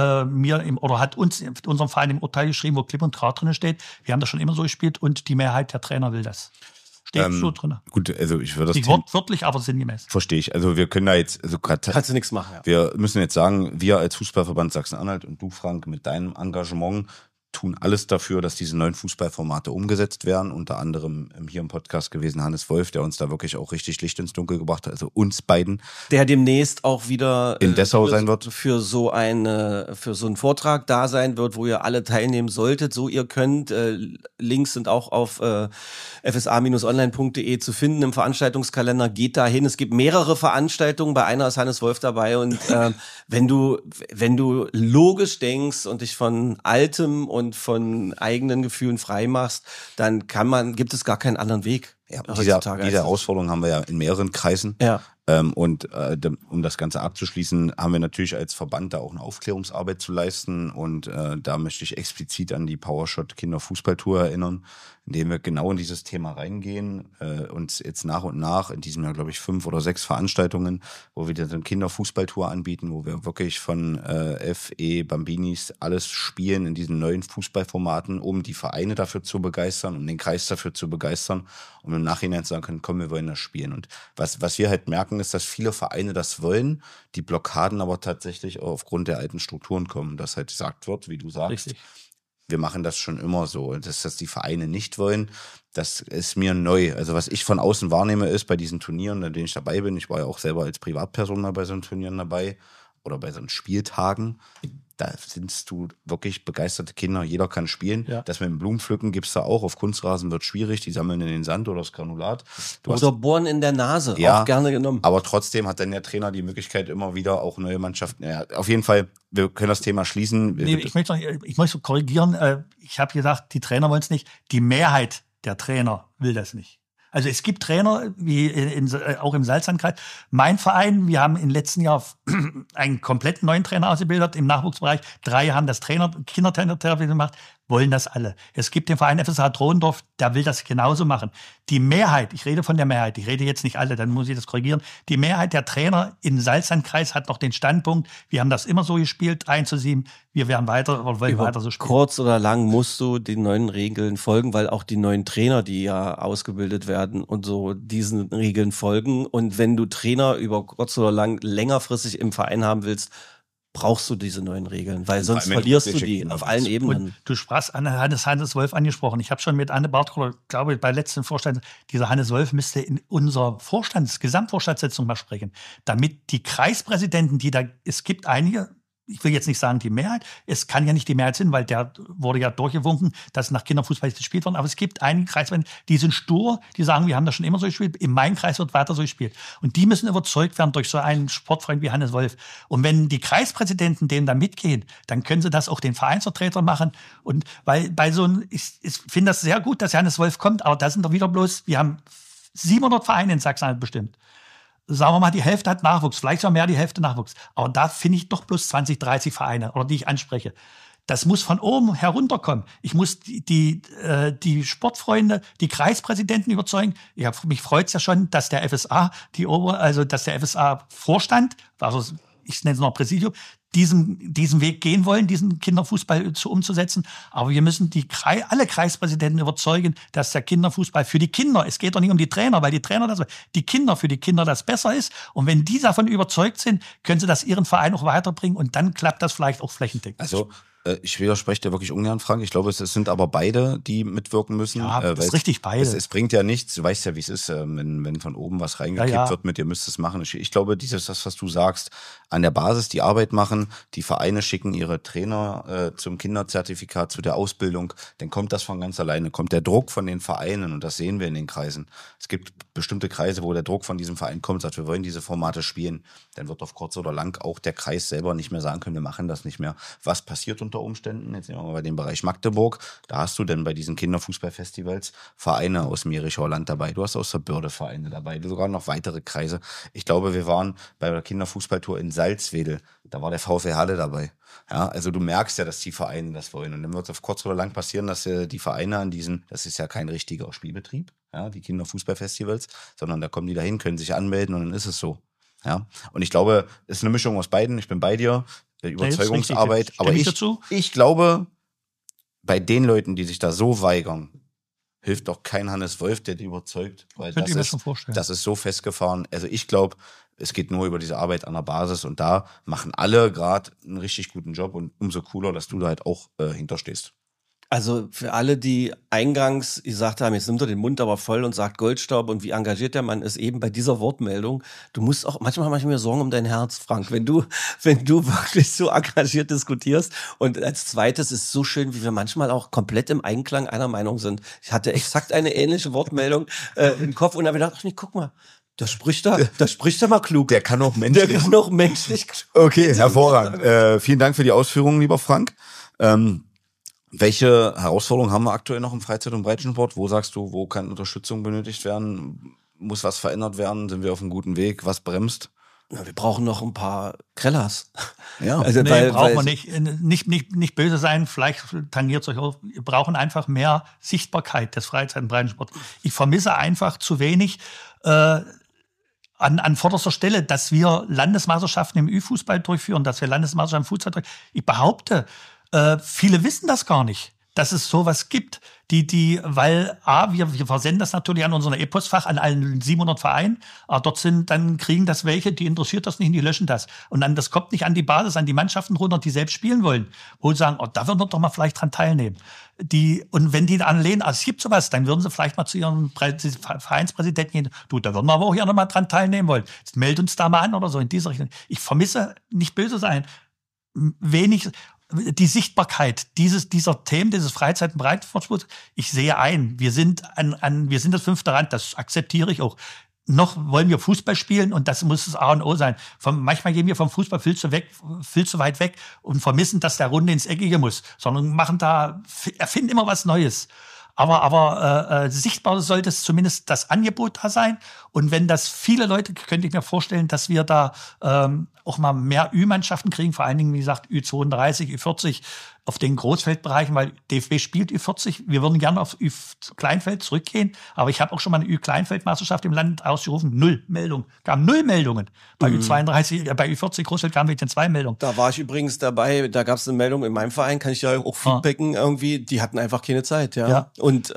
hat uns in unserem Verein im Urteil geschrieben, wo klipp und klar drin steht, wir haben das schon immer so gespielt und die Mehrheit der Trainer will das. Steht so drin. Gut, also ich würde das nicht wortwörtlich, aber sinngemäß. Verstehe ich. Also wir können da jetzt, also kannst du nichts machen. Ja. Wir müssen jetzt sagen, wir als Fußballverband Sachsen-Anhalt und du, Frank, mit deinem Engagement tun alles dafür, dass diese neuen Fußballformate umgesetzt werden. Unter anderem hier im Podcast gewesen Hannes Wolf, der uns da wirklich auch richtig Licht ins Dunkel gebracht hat, also uns beiden. Der demnächst auch wieder in Dessau sein wird. Für so einen Vortrag da sein wird, wo ihr alle teilnehmen solltet, so ihr könnt. Links sind auch auf fsa-online.de zu finden im Veranstaltungskalender. Geht da hin. Es gibt mehrere Veranstaltungen. Bei einer ist Hannes Wolf dabei. Und wenn du logisch denkst und dich von Altem und von eigenen Gefühlen frei machst, dann gibt es gar keinen anderen Weg. Ja, diese Herausforderung haben wir ja in mehreren Kreisen. Ja. Und um das Ganze abzuschließen, haben wir natürlich als Verband da auch eine Aufklärungsarbeit zu leisten. Und da möchte ich explizit an die PowerShot Kinderfußballtour erinnern, indem wir genau in dieses Thema reingehen. Uns jetzt nach und nach, in diesem Jahr glaube ich 5 oder 6 Veranstaltungen, wo wir dann Kinderfußballtour anbieten, wo wir wirklich von FE, Bambinis alles spielen in diesen neuen Fußballformaten, um die Vereine dafür zu begeistern, um den Kreis dafür zu begeistern, um im Nachhinein zu sagen können, komm, wir wollen das spielen. Und was wir halt merken, ist, dass viele Vereine das wollen, die Blockaden aber tatsächlich aufgrund der alten Strukturen kommen, dass halt gesagt wird, wie du sagst, richtig. Wir machen das schon immer so. Dass die Vereine nicht wollen, das ist mir neu. Also was ich von außen wahrnehme, ist bei diesen Turnieren, an denen ich dabei bin, ich war ja auch selber als Privatperson mal bei so einen Turnieren dabei oder bei so einen Spieltagen, da sind du wirklich begeisterte Kinder, jeder kann spielen. Ja. Das mit dem Blumenpflücken gibt es da auch, auf Kunstrasen wird schwierig, die sammeln in den Sand oder das Granulat. Oder bohren in der Nase, ja, auch gerne genommen. Aber trotzdem hat dann der Trainer die Möglichkeit, immer wieder auch neue Mannschaften, ja, auf jeden Fall, wir können das Thema schließen. Nee, ich möchte korrigieren, ich habe gesagt, die Trainer wollen es nicht, die Mehrheit der Trainer will das nicht. Also es gibt Trainer, wie auch im Salzlandkreis. Mein Verein, wir haben im letzten Jahr einen komplett neuen Trainer ausgebildet im Nachwuchsbereich. 3 haben das Kindertrainer gemacht, wollen das alle. Es gibt den Verein FSH Drohendorf, der will das genauso machen. Die Mehrheit, ich rede von der Mehrheit, ich rede jetzt nicht alle, dann muss ich das korrigieren. Die Mehrheit der Trainer im Salzlandkreis hat noch den Standpunkt, wir haben das immer so gespielt, 1:7, wir werden weiter so spielen. Kurz oder lang musst du den neuen Regeln folgen, weil auch die neuen Trainer, die ja ausgebildet werden und so diesen Regeln folgen. Und wenn du Trainer über kurz oder lang längerfristig im Verein haben willst, brauchst du diese neuen Regeln, weil sonst verlierst du die auf allen Ebenen. Und du sprachst Hannes Wolf angesprochen. Ich habe schon mit Anne Bartkoller, glaube ich, bei letzten Vorstand, dieser Hannes Wolf müsste in unserer Gesamtvorstandssitzung mal sprechen, damit die Kreispräsidenten, es gibt einige, ich will jetzt nicht sagen die Mehrheit, es kann ja nicht die Mehrheit sein, weil der wurde ja durchgewunken, dass nach Kinderfußball gespielt worden, aber es gibt einige Kreispräsidenten, die sind stur, die sagen, wir haben das schon immer so gespielt, in meinem Kreis wird weiter so gespielt. Und die müssen überzeugt werden durch so einen Sportfreund wie Hannes Wolf. Und wenn die Kreispräsidenten denen da mitgehen, dann können sie das auch den Vereinsvertretern machen. Und weil bei so einem, ich finde das sehr gut, dass Hannes Wolf kommt, aber da sind doch wieder bloß, wir haben 700 Vereine in Sachsen bestimmt. Sagen wir mal, die Hälfte hat Nachwuchs, vielleicht sogar mehr die Hälfte Nachwuchs. Aber da finde ich doch bloß 20, 30 Vereine, oder die ich anspreche. Das muss von oben herunterkommen. Ich muss die Sportfreunde, die Kreispräsidenten überzeugen. Ja, mich freut es ja schon, dass der FSA, dass der FSA-Vorstand, also ich nenne es noch Präsidium, diesen Weg gehen wollen, diesen Kinderfußball umzusetzen. Aber wir müssen alle Kreispräsidenten überzeugen, dass der Kinderfußball für die Kinder, es geht doch nicht um die Trainer, weil die Kinder für die Kinder das besser ist. Und wenn die davon überzeugt sind, können sie das ihren Verein auch weiterbringen und dann klappt das vielleicht auch flächendeckend. Also ich widerspreche dir wirklich ungern, Frank. Ich glaube, es sind aber beide, die mitwirken müssen. Ja, das ist richtig, beide. Es bringt ja nichts. Du weißt ja, wie es ist, wenn von oben was reingekippt wird mit, ihr müsst es machen. Ich glaube, das, was du sagst, an der Basis die Arbeit machen, die Vereine schicken ihre Trainer zum Kinderzertifikat, zu der Ausbildung, dann kommt das von ganz alleine. Kommt der Druck von den Vereinen und das sehen wir in den Kreisen. Es gibt bestimmte Kreise, wo der Druck von diesem Verein kommt, sagt, wir wollen diese Formate spielen. Dann wird auf kurz oder lang auch der Kreis selber nicht mehr sagen können, wir machen das nicht mehr. Was passiert unter Umständen? Jetzt nehmen wir mal bei dem Bereich Magdeburg. Da hast du denn bei diesen Kinderfußballfestivals Vereine aus dem Jerichower Land dabei. Du hast aus der Börde Vereine dabei. Sogar noch weitere Kreise. Ich glaube, wir waren bei der Kinderfußballtour in Salzwedel. Da war der VfL Halle dabei. Ja, also du merkst ja, dass die Vereine das wollen. Und dann wird es auf kurz oder lang passieren, dass die Vereine an diesen, das ist ja kein richtiger Spielbetrieb, ja, die Kinderfußballfestivals, sondern da kommen die dahin, können sich anmelden und dann ist es so. Ja, und ich glaube, es ist eine Mischung aus beiden. Ich bin bei dir. Überzeugungsarbeit, richtig, aber ich glaube, bei den Leuten, die sich da so weigern, hilft doch kein Hannes Wolf, der die überzeugt, weil das ist so festgefahren. Also ich glaube, es geht nur über diese Arbeit an der Basis und da machen alle gerade einen richtig guten Job und umso cooler, dass du da halt auch hinterstehst. Also für alle, die eingangs gesagt haben, jetzt nimmt er den Mund aber voll und sagt Goldstaub und wie engagiert der Mann ist, eben bei dieser Wortmeldung, du musst auch, manchmal mache ich mir Sorgen um dein Herz, Frank, wenn du wirklich so engagiert diskutierst. Und als zweites ist es so schön, wie wir manchmal auch komplett im Einklang einer Meinung sind. Ich hatte exakt eine ähnliche Wortmeldung im Kopf und habe gedacht, ach nee, guck mal, da spricht er mal klug. Der kann auch menschlich klug. Okay, hervorragend. Vielen Dank für die Ausführungen, lieber Frank. Welche Herausforderungen haben wir aktuell noch im Freizeit- und Breitensport? Wo sagst du, wo kann Unterstützung benötigt werden? Muss was verändert werden? Sind wir auf einem guten Weg? Was bremst? Na, wir brauchen noch ein paar Krellers. Ja, also, brauchen wir nicht böse sein, vielleicht tangiert es euch auch. Wir brauchen einfach mehr Sichtbarkeit des Freizeit- und Breitensports. Ich vermisse einfach zu wenig an vorderster Stelle, dass wir Landesmeisterschaften im Ü-Fußball durchführen, dass wir Landesmeisterschaften im Futsal durchführen. Ich behaupte, viele wissen das gar nicht, dass es sowas gibt, weil wir versenden das natürlich an unseren E-Postfach, an allen 700 Vereinen, aber dort dann kriegen das welche, die interessiert das nicht und die löschen das. Und dann, das kommt nicht an die Basis, an die Mannschaften runter, die selbst spielen wollen, wo sie sagen, da würden wir doch mal vielleicht dran teilnehmen. Und wenn die anlehnen, es gibt sowas, dann würden sie vielleicht mal zu ihrem Vereinspräsidenten gehen, da würden wir aber auch gerne mal dran teilnehmen wollen. Jetzt meldet uns da mal an oder so in dieser Richtung. Ich vermisse, nicht böse sein, wenig die Sichtbarkeit dieser Themen, dieses Freizeit- und Breitensports. Ich sehe ein, wir sind das 5. Rand, das akzeptiere ich auch. Noch wollen wir Fußball spielen und das muss das A und O sein. Manchmal gehen wir vom Fußball viel zu weit weg und vermissen, dass der Runde ins Eckige muss, sondern erfinden immer was Neues. Aber sichtbar sollte es zumindest das Angebot da sein. Und wenn das viele Leute, könnte ich mir vorstellen, dass wir da auch mal mehr Ü-Mannschaften kriegen, vor allen Dingen, wie gesagt, Ü32, Ü40 auf den Großfeldbereichen, weil DFB spielt Ü40. Wir würden gerne auf Ü-Kleinfeld zurückgehen, aber ich habe auch schon mal eine Ü-Kleinfeld-Meisterschaft im Land ausgerufen. 0 Meldungen. Gab 0 Meldungen. Bei Ü32, bei Ü40 Großfeld kamen wir 2 Meldungen. Da war ich übrigens dabei, da gab es eine Meldung in meinem Verein, kann ich ja auch feedbacken irgendwie, die hatten einfach keine Zeit, ja. Und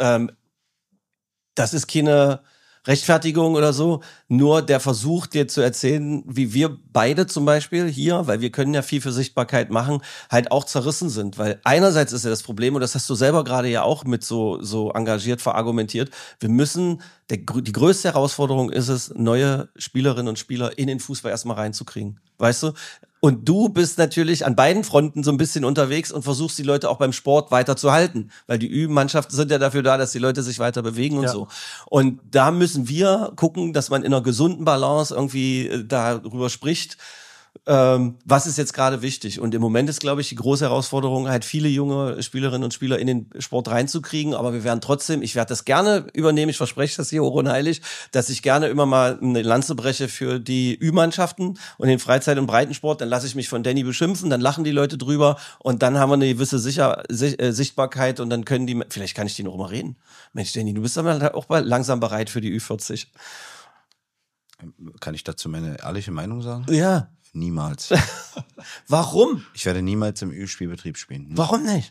das ist keine Rechtfertigung oder so, nur der Versuch, dir zu erzählen, wie wir beide zum Beispiel hier, weil wir können ja viel für Sichtbarkeit machen, halt auch zerrissen sind. Weil einerseits ist ja das Problem, und das hast du selber gerade ja auch mit so engagiert verargumentiert, wir müssen, die größte Herausforderung ist es, neue Spielerinnen und Spieler in den Fußball erstmal reinzukriegen. Weißt du? Und du bist natürlich an beiden Fronten so ein bisschen unterwegs und versuchst die Leute auch beim Sport weiter zu halten. Weil die Ü-Mannschaften sind ja dafür da, dass die Leute sich weiter bewegen und so. Und da müssen wir gucken, dass man in einer gesunden Balance irgendwie darüber spricht, was ist jetzt gerade wichtig. Und im Moment ist, glaube ich, die große Herausforderung, halt viele junge Spielerinnen und Spieler in den Sport reinzukriegen. Aber wir werden trotzdem, ich werde das gerne übernehmen, ich verspreche das hier hoch und heilig, dass ich gerne immer mal eine Lanze breche für die Ü-Mannschaften und den Freizeit- und Breitensport. Dann lasse ich mich von Danny beschimpfen, dann lachen die Leute drüber und dann haben wir eine gewisse Sichtbarkeit und dann können die, vielleicht kann ich die noch mal reden. Mensch, Danny, du bist aber auch langsam bereit für die Ü40. Kann ich dazu meine ehrliche Meinung sagen? Ja. Niemals. Warum? Ich werde niemals im Spielbetrieb spielen. Warum nicht?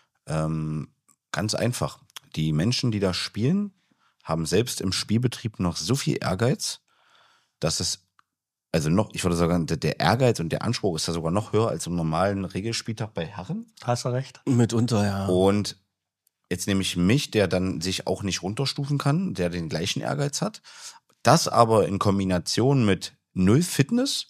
Ganz einfach. Die Menschen, die da spielen, haben selbst im Spielbetrieb noch so viel Ehrgeiz, dass es, also noch, ich würde sagen, der Ehrgeiz und der Anspruch ist da sogar noch höher als im normalen Regelspieltag bei Herren. Hast du recht. Mitunter, ja. Und jetzt nehme ich mich, der dann sich auch nicht runterstufen kann, der den gleichen Ehrgeiz hat. Das aber in Kombination mit null Fitness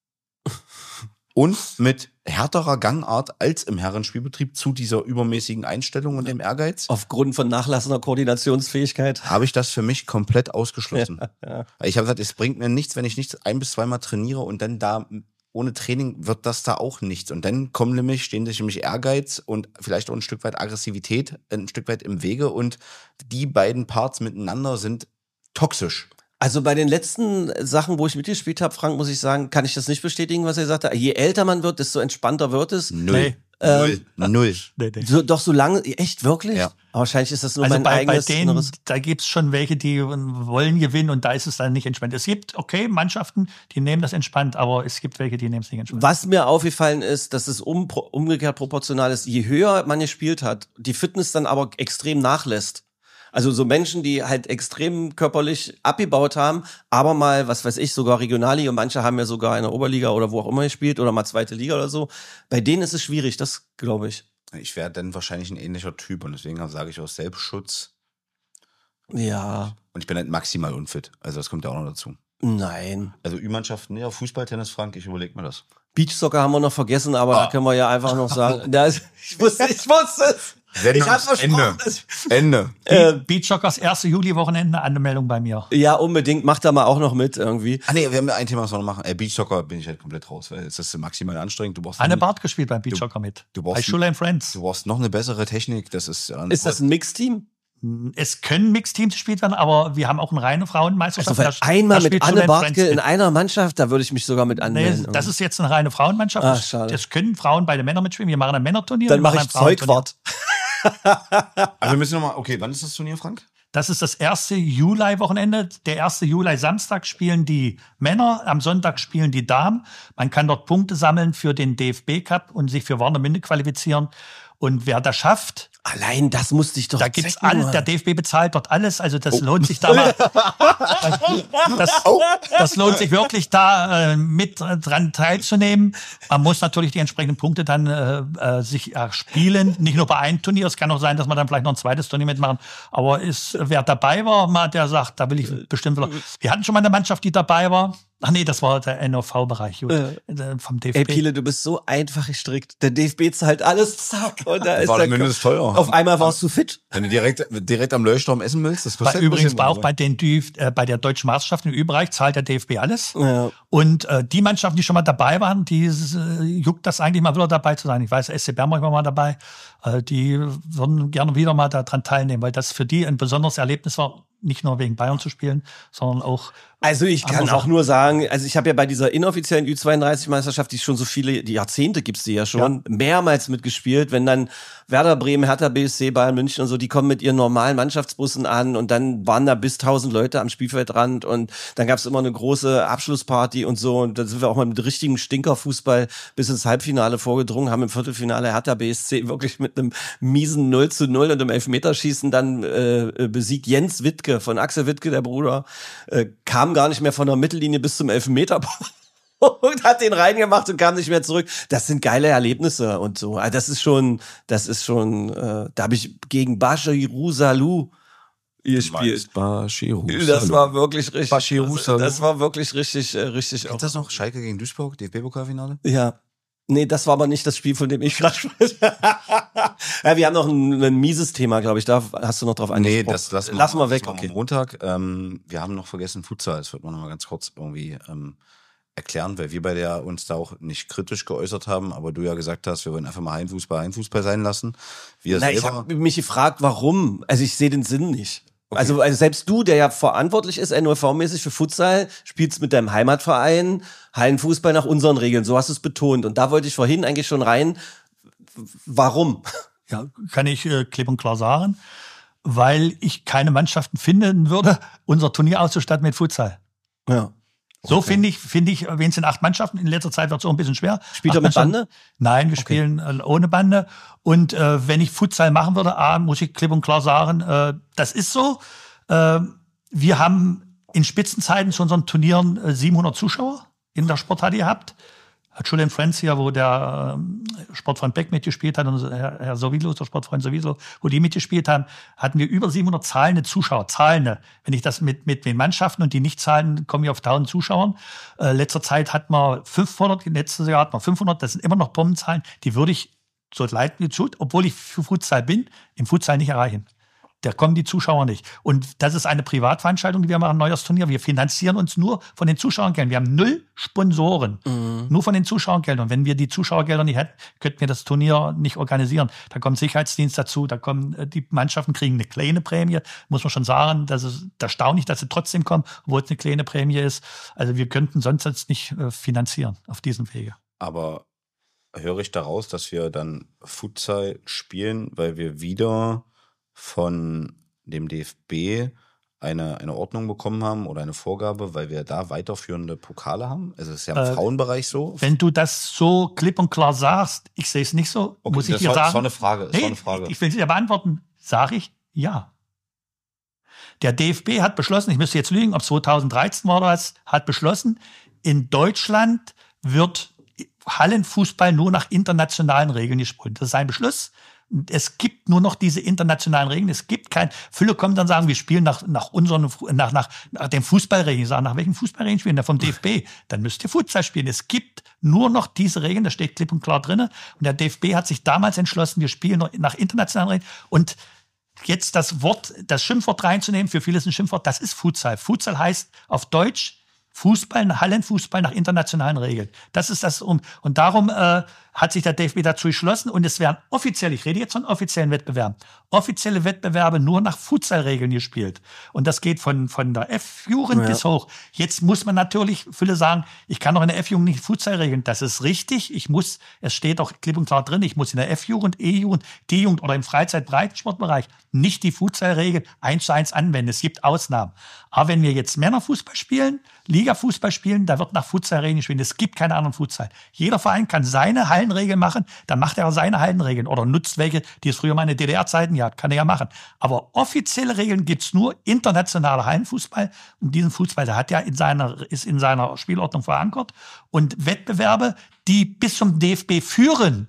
und mit härterer Gangart als im Herrenspielbetrieb zu dieser übermäßigen Einstellung und dem Ehrgeiz. Aufgrund von nachlassender Koordinationsfähigkeit. Habe ich das für mich komplett ausgeschlossen. Ja. Ich habe gesagt, es bringt mir nichts, wenn ich nichts 1 bis 2 Mal trainiere und dann da ohne Training wird das da auch nichts. Und dann stehen sich nämlich Ehrgeiz und vielleicht auch ein Stück weit Aggressivität ein Stück weit im Wege und die beiden Parts miteinander sind toxisch. Also bei den letzten Sachen, wo ich mitgespielt habe, Frank, muss ich sagen, kann ich das nicht bestätigen, was er sagte. Je älter man wird, desto entspannter wird es. Null. Nee. Doch so lange, echt, wirklich? Ja. Aber wahrscheinlich ist das nur Also mein bei eigenes denen, Inneres. da gibt's schon welche, die wollen gewinnen und da ist es dann nicht entspannt. Es gibt, okay, Mannschaften, die nehmen das entspannt, aber es gibt welche, die nehmen es nicht entspannt. Was mir aufgefallen ist, dass es umgekehrt proportional ist. Je höher man gespielt hat, die Fitness dann aber extrem nachlässt. Also so Menschen, die halt extrem körperlich abgebaut haben, aber mal, was weiß ich, sogar Regionalliga, manche haben ja sogar in der Oberliga oder wo auch immer gespielt oder mal zweite Liga oder so. Bei denen ist es schwierig, das glaube ich. Ich wäre dann wahrscheinlich ein ähnlicher Typ und deswegen sage ich aus Selbstschutz. Ja, Und ich bin halt maximal unfit. Also das kommt ja auch noch dazu. nein. Also Ü-Mannschaften, ja, Fußball, Tennis, Frank, ich überlege mir das. Beachsoccer haben wir noch vergessen, aber da können wir ja einfach noch sagen. Ich wusste es. Ich hab's versprochen. Ende. Beachjoggers 1. Juli-Wochenende, Anmeldung bei mir. Ja, unbedingt. Macht da mal auch noch mit irgendwie. Ah nee, wir haben ein Thema, was wir noch machen. Beachsoccer bin ich halt komplett raus, weil es ist maximal anstrengend. Du brauchst Anne Barth gespielt beim Beachjogger mit. du brauchst- Bei Schule and Friends. Du brauchst noch eine bessere Technik. Das ist Ist das ein Mixteam? Es können Mixteams gespielt werden, aber wir haben auch eine reine Frauenmeisterschaft. Also Da einmal mit spielt Anne Schule and Bartke Friends in mit. einer Mannschaft, da würde ich mich sogar mit Nee, anmelden. das ist jetzt eine reine Frauenmannschaft. Ach, schade. Das können Frauen bei den Männern mitspielen. Wir machen ein Männerturnier. Dann wir mache machen ich ein Frauenturnier. Zeugwart. Also wir müssen nochmal, okay, wann ist das Turnier, Frank? Das ist das 1. Juli-Wochenende. Der 1. Juli Samstag spielen die Männer, am Sonntag spielen die Damen. Man kann dort Punkte sammeln für den DFB-Cup und sich für Warnemünde qualifizieren. Und wer das schafft, Allein das musste ich doch da gibt's checken, alles, Mann. der DFB bezahlt dort alles, also das lohnt sich da mal. Das lohnt sich wirklich da mit dran teilzunehmen. Man muss natürlich die entsprechenden Punkte dann sich erspielen, nicht nur bei einem Turnier, es kann auch sein, dass man dann vielleicht noch ein zweites Turnier mitmachen, aber wer dabei war, mal der sagt, da will ich bestimmt wieder. Wir hatten schon mal eine Mannschaft, die dabei war. Ach nee, das war der NOV-Bereich vom DFB. Ey, Piele, du bist so einfach gestrickt. Der DFB zahlt alles, zack. Und da ist Warnemünde ist teuer. Auf einmal warst du fit. Wenn du direkt am Leuchtturm essen willst, das kostet Übrigens ein auch bisschen, bei der deutschen Meisterschaft im Ü-Bereich zahlt der DFB alles. Ja. Und die Mannschaften, die schon mal dabei waren, die juckt das eigentlich mal wieder dabei zu sein. Ich weiß, SC Bernburg war mal dabei. Die würden gerne wieder mal daran teilnehmen, weil das für die ein besonderes Erlebnis war, nicht nur wegen Bayern zu spielen, sondern auch. Also ich kann auch nur sagen, also ich habe ja bei dieser inoffiziellen Ü32-Meisterschaft, die schon so viele, die Jahrzehnte gibt's die ja schon, mehrmals mitgespielt, wenn dann Werder Bremen, Hertha BSC, Bayern München und so, die kommen mit ihren normalen Mannschaftsbussen an und dann waren da bis 1000 Leute am Spielfeldrand und dann gab's immer eine große Abschlussparty und so und da sind wir auch mal mit richtigen Stinkerfußball bis ins Halbfinale vorgedrungen, haben im Viertelfinale Hertha BSC wirklich mit einem miesen 0:0 und einem Elfmeterschießen dann besiegt. Jens Wittke von Axel Wittke, der Bruder, kam gar nicht mehr von der Mittellinie bis zum Elfmeter und hat den reingemacht und kam nicht mehr zurück. Das sind geile Erlebnisse und so. Also das ist schon, da habe ich gegen Bashiru Salou gespielt. Das war wirklich richtig. Bashiru Salou. Das war wirklich richtig. Ist das noch Schalke gegen Duisburg, DFB-Pokalfinale? Ja. Nee, das war aber nicht das Spiel, von dem ich gerade spreche. Ja, wir haben noch ein mieses Thema, glaube ich. Da hast du noch drauf angesprochen. Nee, das lassen wir weg. Das Okay. am Montag. Wir haben noch vergessen Futsal. Das wird man noch mal ganz kurz irgendwie erklären, weil wir bei der uns da auch nicht kritisch geäußert haben, aber du ja gesagt hast, wir wollen einfach mal Heimfußball sein lassen. Ich habe mich gefragt, warum. Also ich sehe den Sinn nicht. Okay. Also selbst du, der ja verantwortlich ist, NOV-mäßig für Futsal, spielst mit deinem Heimatverein Hallenfußball nach unseren Regeln. So hast du es betont. Und da wollte ich vorhin eigentlich schon rein. Warum? Ja, kann ich klipp und klar sagen. Weil ich keine Mannschaften finden würde, unser Turnier auszustatten mit Futsal. Ja. So finde ich, wenn es in 8 Mannschaften, in letzter Zeit wird es auch ein bisschen schwer. Spielt er mit Bande? Nein, wir spielen ohne Bande. Und wenn ich Futsal machen würde, muss ich klipp und klar sagen, das ist so. Wir haben in Spitzenzeiten zu unseren Turnieren 700 Zuschauer in der Sporthalle gehabt. Hat Julian Friends hier, wo der Sportfreund Beck mitgespielt hat, und Herr Sowilo, der Sportfreund Sowilo, wo die mitgespielt haben, hatten wir über 700 zahlende Zuschauer. Wenn ich das mit den Mannschaften und die nicht zahlen, komme ich auf 1000 Zuschauern. Letzter Zeit hatten wir 500, letztes Jahr hatten wir 500, das sind immer noch Bombenzahlen, die würde ich, so leid mir tut, obwohl ich für Futsal bin, im Futsal nicht erreichen. Da kommen die Zuschauer nicht. Und das ist eine Privatveranstaltung, die wir machen, ein neues Turnier. Wir finanzieren uns nur von den Zuschauergeldern. Wir haben 0 Sponsoren, nur von den Zuschauergeldern. Und wenn wir die Zuschauergelder nicht hätten, könnten wir das Turnier nicht organisieren. Da kommt Sicherheitsdienst dazu, die Mannschaften kriegen eine kleine Prämie. Muss man schon sagen, das ist erstaunlich, dass sie trotzdem kommen, obwohl es eine kleine Prämie ist. Also wir könnten sonst jetzt nicht finanzieren auf diesem Wege. Aber höre ich daraus, dass wir dann Futsal spielen, weil wir wieder von dem DFB eine Ordnung bekommen haben oder eine Vorgabe, weil wir da weiterführende Pokale haben? Also es ist ja im Frauenbereich so. Wenn du das so klipp und klar sagst, ich sehe es nicht so, okay, muss ich dir sagen. Das war eine Frage. Ich will sie ja beantworten. Sage ich ja. Der DFB hat beschlossen, ich müsste jetzt lügen, ob 2013 war das, hat beschlossen, in Deutschland wird Hallenfußball nur nach internationalen Regeln gespielt. Das ist ein Beschluss. Es gibt nur noch diese internationalen Regeln. Es gibt viele kommen dann sagen, wir spielen nach den Fußballregeln. Ich sage, nach welchen Fußballregeln spielen? Der vom DFB. Dann müsst ihr Futsal spielen. Es gibt nur noch diese Regeln. Das steht klipp und klar drin. Und der DFB hat sich damals entschlossen, wir spielen nach internationalen Regeln. Und jetzt das Schimpfwort reinzunehmen, für viele ist ein Schimpfwort, das ist Futsal. Futsal heißt auf Deutsch Fußball, Hallenfußball nach internationalen Regeln. Das ist das. Und darum hat sich der DFB dazu entschlossen. Und es werden offiziell, ich rede jetzt von offiziellen Wettbewerben, offizielle Wettbewerbe nur nach Futsalregeln gespielt. Und das geht von der F-Jugend bis hoch. Jetzt muss man natürlich, viele sagen, ich kann doch in der F-Jugend nicht Futsal regeln. Das ist richtig. Es steht auch klipp und klar drin, ich muss in der F-Jugend, E-Jugend, D-Jugend oder im Freizeit-Breitensportbereich nicht die Futsalregeln 1:1 anwenden. Es gibt Ausnahmen. Aber wenn wir jetzt Männerfußball spielen, Liga-Fußball spielen, da wird nach Futsalregeln gespielt. Es gibt keine anderen Futsal. Jeder Verein kann seine Hallenregeln machen, dann macht er seine Hallenregeln oder nutzt welche, die es früher mal in den DDR-Zeiten gab, kann er ja machen. Aber offizielle Regeln gibt's nur internationaler Hallenfußball. Und diesen Fußball, der ist in seiner Spielordnung verankert. Und Wettbewerbe, die bis zum DFB führen,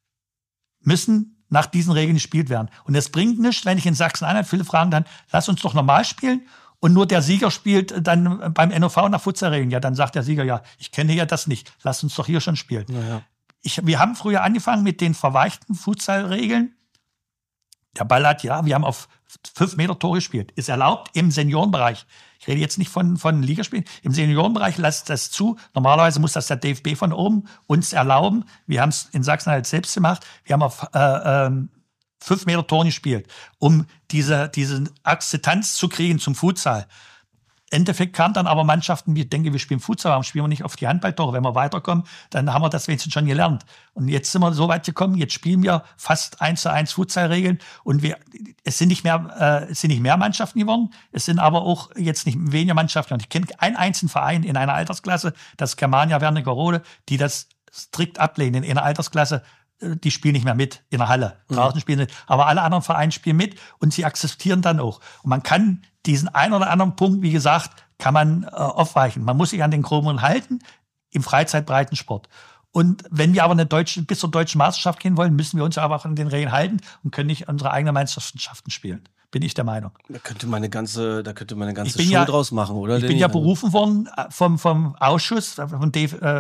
müssen nach diesen Regeln gespielt werden. Und es bringt nichts, wenn ich in Sachsen-Anhalt, viele fragen dann, lass uns doch normal spielen. Und nur der Sieger spielt dann beim NOV nach Futsalregeln. Ja, dann sagt der Sieger, ja, ich kenne ja das nicht. Lass uns doch hier schon spielen. Ja. Wir haben früher angefangen mit den verweichten Futsalregeln. Der Ball wir haben auf 5 Meter Tor gespielt. Ist erlaubt im Seniorenbereich. Ich rede jetzt nicht von Ligaspielen. Im Seniorenbereich lasst das zu. Normalerweise muss das der DFB von oben uns erlauben. Wir haben es in Sachsen-Anhalt selbst gemacht. Wir haben auf 5 Meter Tor gespielt, um diese Akzeptanz zu kriegen zum Futsal. Endeffekt kamen dann aber Mannschaften, wir denken, wir spielen Futsal, warum spielen wir nicht auf die Handballtore? Wenn wir weiterkommen, dann haben wir das wenigstens schon gelernt. Und jetzt sind wir so weit gekommen, jetzt spielen wir fast 1:1 Futsalregeln und es sind nicht mehr Mannschaften geworden, es sind aber auch jetzt nicht weniger Mannschaften. Und ich kenne einen einzigen Verein in einer Altersklasse, das ist Germania Wernigerode, die das strikt ablehnen in einer Altersklasse. Die spielen nicht mehr mit in der Halle. Draußen spielen sie, aber alle anderen Vereine spielen mit und sie akzeptieren dann auch. Und man kann diesen einen oder anderen Punkt, wie gesagt, kann man aufweichen. Man muss sich an den Chromen halten im Freizeitbreitensport. Und wenn wir aber bis zur deutschen Meisterschaft gehen wollen, müssen wir uns aber auch an den Regeln halten und können nicht unsere eigenen Meisterschaften spielen. Bin ich der Meinung. Da könnte man eine ganze Show draus machen, oder? Ich bin ja berufen worden vom Ausschuss, vom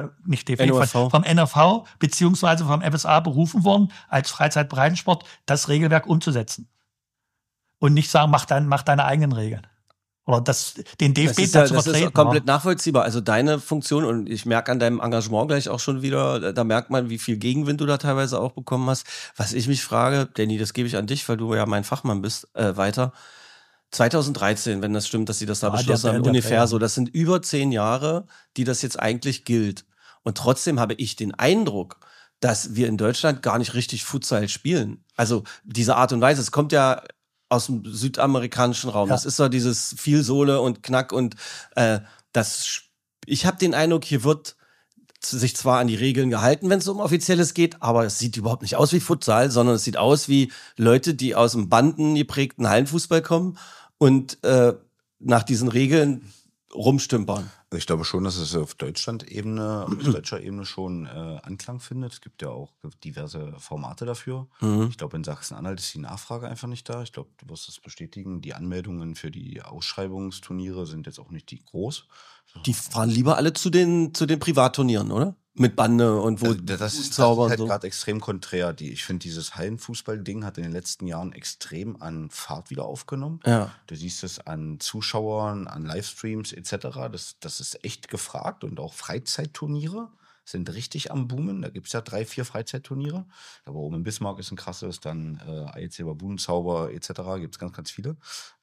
NRV, beziehungsweise vom FSA berufen worden, als Freizeitbreitensport das Regelwerk umzusetzen. Und nicht sagen, mach deine eigenen Regeln. Oder den DFB dazu vertreten. Das ist komplett nachvollziehbar. Also deine Funktion, und ich merke an deinem Engagement gleich auch schon wieder, da merkt man, wie viel Gegenwind du da teilweise auch bekommen hast. Was ich mich frage, Danny, das gebe ich an dich, weil du ja mein Fachmann bist, weiter. 2013, wenn das stimmt, dass sie das da beschlossen haben, ungefähr so. Das sind über 10 Jahre, die das jetzt eigentlich gilt. Und trotzdem habe ich den Eindruck, dass wir in Deutschland gar nicht richtig Futsal spielen. Also diese Art und Weise, es kommt ja aus dem südamerikanischen Raum. Ja. Das ist so dieses viel Sohle und Knack und Ich habe den Eindruck, hier wird sich zwar an die Regeln gehalten, wenn es um Offizielles geht, aber es sieht überhaupt nicht aus wie Futsal, sondern es sieht aus wie Leute, die aus einem bandengeprägten Hallenfußball kommen und nach diesen Regeln rumstümpern. Also ich glaube schon, dass es auf deutscher Ebene schon Anklang findet. Es gibt ja auch diverse Formate dafür. Ich glaube, in Sachsen-Anhalt ist die Nachfrage einfach nicht da. Ich glaube, du wirst das bestätigen. Die Anmeldungen für die Ausschreibungsturniere sind jetzt auch nicht die groß. Die fahren lieber alle zu den Privatturnieren, oder? Mit Bande und wo das ist Zauber halt und so. gerade extrem konträr. Ich finde, dieses Hallenfußball-Ding hat in den letzten Jahren extrem an Fahrt wieder aufgenommen. Ja. Du siehst es an Zuschauern, an Livestreams etc. Das ist echt gefragt und auch Freizeitturniere sind richtig am Boomen. Da gibt es ja 3, 4 Freizeitturniere. Aber oben in Bismarck ist ein krasses, dann AEC Babunenzauber etc. gibt es ganz, ganz viele.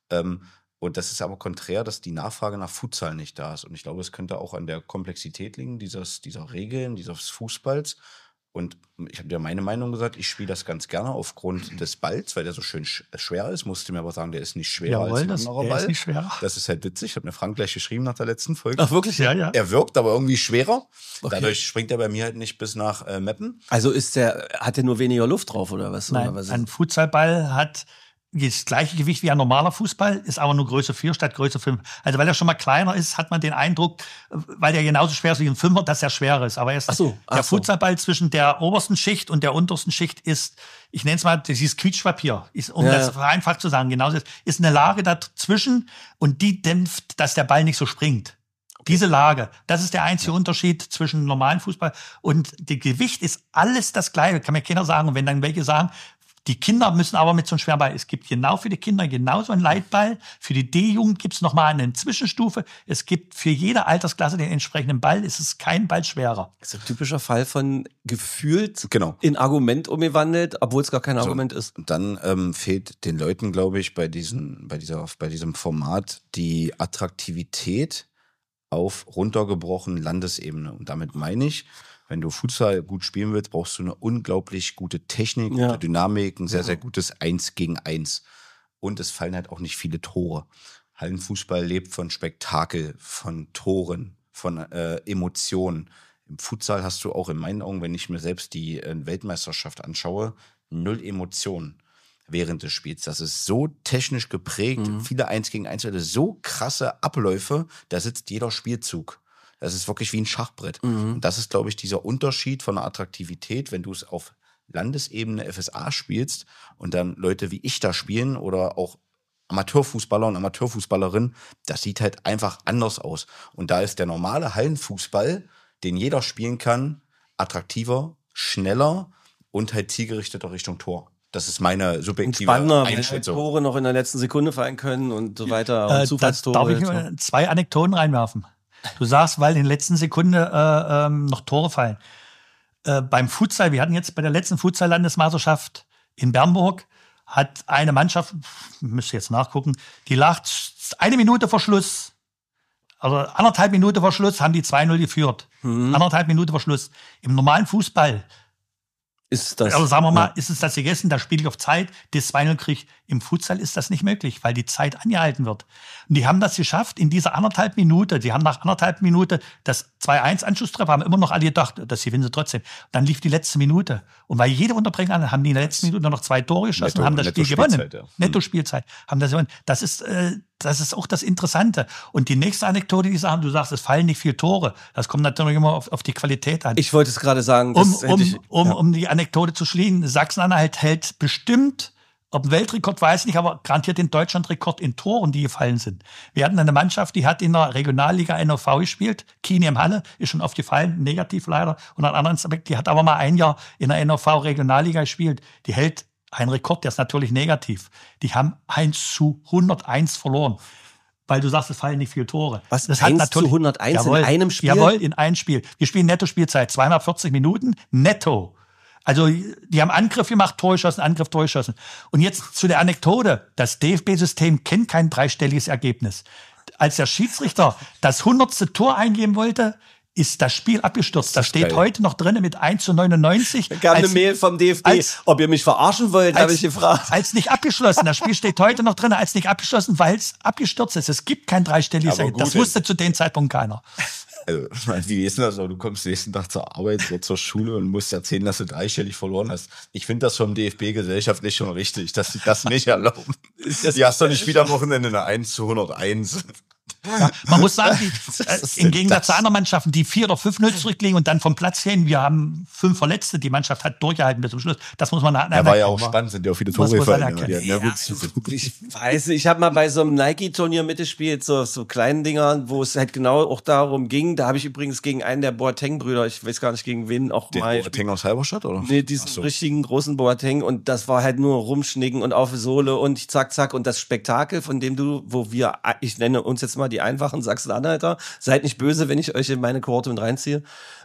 Und das ist aber konträr, dass die Nachfrage nach Futsal nicht da ist. Und ich glaube, es könnte auch an der Komplexität liegen, dieser Regeln, dieses Fußballs. Und ich habe dir meine Meinung gesagt, ich spiele das ganz gerne aufgrund des Balls, weil der so schön schwer ist. Musste mir aber sagen, der ist nicht schwerer als ein anderer Ball. Ist nicht schwerer. Das ist halt witzig. Ich habe mir Frank gleich geschrieben nach der letzten Folge. Ach, wirklich? Ja. Er wirkt aber irgendwie schwerer. Okay. Dadurch springt er bei mir halt nicht bis nach Meppen. Also hat der nur weniger Luft drauf, oder was? Nein, oder was ein Futsalball hat das gleiche Gewicht wie ein normaler Fußball, ist aber nur Größe 4 statt Größe 5. Also weil er schon mal kleiner ist, hat man den Eindruck, weil er genauso schwer ist wie ein 5er, dass er schwerer ist. Aber der Futsalball zwischen der obersten Schicht und der untersten Schicht ist, ich nenne es mal, dieses Quietschpapier, das vereinfacht zu sagen, genauso ist eine Lage dazwischen und die dämpft, dass der Ball nicht so springt. Diese Lage, das ist der einzige Unterschied zwischen normalen Fußball und das Gewicht ist alles das Gleiche, kann mir keiner sagen. Und wenn dann welche sagen, die Kinder müssen aber mit so einem schweren Ball. Es gibt genau für die Kinder genauso einen Leitball. Für die D-Jugend gibt es nochmal eine Zwischenstufe. Es gibt für jede Altersklasse den entsprechenden Ball. Es ist kein Ball schwerer. Das ist ein typischer Fall von gefühlt Genau. in Argument umgewandelt, obwohl es gar kein Argument ist. Und dann fehlt den Leuten, glaube ich, bei diesem Format die Attraktivität auf runtergebrochen Landesebene. Und damit meine ich, wenn du Futsal gut spielen willst, brauchst du eine unglaublich gute Technik, gute Dynamik, ein sehr, sehr gutes 1 gegen 1. Und es fallen halt auch nicht viele Tore. Hallenfußball lebt von Spektakel, von Toren, von Emotionen. Im Futsal hast du auch in meinen Augen, wenn ich mir selbst die Weltmeisterschaft anschaue, 0 Emotionen während des Spiels. Das ist so technisch geprägt, viele 1 gegen 1, so krasse Abläufe, da sitzt jeder Spielzug. Das ist wirklich wie ein Schachbrett. Und das ist, glaube ich, dieser Unterschied von der Attraktivität, wenn du es auf Landesebene FSA spielst und dann Leute wie ich da spielen oder auch Amateurfußballer und Amateurfußballerinnen, das sieht halt einfach anders aus. Und da ist der normale Hallenfußball, den jeder spielen kann, attraktiver, schneller und halt zielgerichteter Richtung Tor. Das ist meine subjektive Spannender, weil Einschätzung. Tore noch in der letzten Sekunde fallen können und so weiter. Und Zufallstore. Darf ich 2 Anekdoten reinwerfen? Du sagst, weil in der letzten Sekunde noch Tore fallen. Beim Futsal, wir hatten jetzt bei der letzten Futsal-Landesmeisterschaft in Bernburg, hat eine Mannschaft, müsste jetzt nachgucken, die lag 1 Minute vor Schluss, also 1,5 Minuten vor Schluss, haben die 2-0 geführt. 1,5 Minuten vor Schluss. Im normalen Fußball ist das. Also sagen wir mal, ist es das gegessen, da spiele ich auf Zeit, das 2-0 kriege ich. Im Futsal ist das nicht möglich, weil die Zeit angehalten wird. Und die haben das geschafft in dieser 1,5 Minute. Die haben nach 1,5 Minute das 2-1 Anschlusstreffer, haben immer noch alle gedacht, das gewinnen sie trotzdem. Dann lief die letzte Minute. Und weil jede Unterbrechung an, haben die in der letzten Minute noch 2 Tore geschossen, haben das Spiel gewonnen. Ja. Netto-Spielzeit. Haben das gewonnen. Das ist auch das Interessante. Und die nächste Anekdote, die sagen, du sagst, es fallen nicht viele Tore. Das kommt natürlich immer auf die Qualität an. Ich wollte es gerade sagen. Um die Anekdote zu schließen, Sachsen-Anhalt hält bestimmt, ob ein Weltrekord weiß nicht, aber garantiert den Deutschlandrekord in Toren, die gefallen sind. Wir hatten eine Mannschaft, die hat in der Regionalliga NOV gespielt, Kini im Halle, ist schon oft gefallen, negativ leider. Und ein anderes Aspekt, die hat aber mal ein Jahr in der NOV Regionalliga gespielt. Die hält einen Rekord, der ist natürlich negativ. Die haben 1:101 verloren. Weil du sagst, es fallen nicht viele Tore. Was? Das 1:101 jawohl, in einem Spiel? Jawohl, in einem Spiel. Wir spielen Netto-Spielzeit, 2 mal 40 Minuten, netto. Also die haben Angriff gemacht, Tor geschossen, Angriff, Tor geschossen. Und jetzt zu der Anekdote. Das DFB-System kennt kein dreistelliges Ergebnis. Als der Schiedsrichter das 100. Tor eingeben wollte, ist das Spiel abgestürzt. Das steht heute noch drin mit 1:99. Da kam eine Mail vom DFB, ob ihr mich verarschen wollt, habe ich gefragt. Als nicht abgeschlossen. Das Spiel steht heute noch drin, als nicht abgeschlossen, weil es abgestürzt ist. Es gibt kein dreistelliges Ergebnis. Das wusste zu dem Zeitpunkt keiner. Also, wie ist das so? Du kommst nächsten Tag zur Arbeit oder zur Schule und musst erzählen, dass du dreistellig verloren hast. Ich finde das vom DFB gesellschaftlich schon richtig, dass sie das nicht erlauben. Die hast doch nicht wieder am Wochenende eine 1:101. Ja, man muss sagen, im Gegensatz zu anderen Mannschaften, die 4 oder 5-0 zurücklegen und dann vom Platz hin, wir haben 5 Verletzte, die Mannschaft hat durchgehalten bis zum Schluss. Das muss man anerkennen. Ja, war ja auch spannend, sind ja auch viele Tore gefallen. Ich weiß, ich habe mal bei so einem Nike-Turnier mitgespielt, so kleinen Dingern, wo es halt genau auch darum ging. Da habe ich übrigens gegen einen der Boateng-Brüder, ich weiß gar nicht gegen wen, auch den mal. Boateng aus Halberstadt, oder? Nee, diesen richtigen großen Boateng, und das war halt nur rumschnicken und auf die Sohle und zack, zack, und das Spektakel, von dem ich nenne uns jetzt mal die einfachen Sachsen-Anhalter, seid nicht böse, wenn ich euch in meine Kohorte mit reinziehe.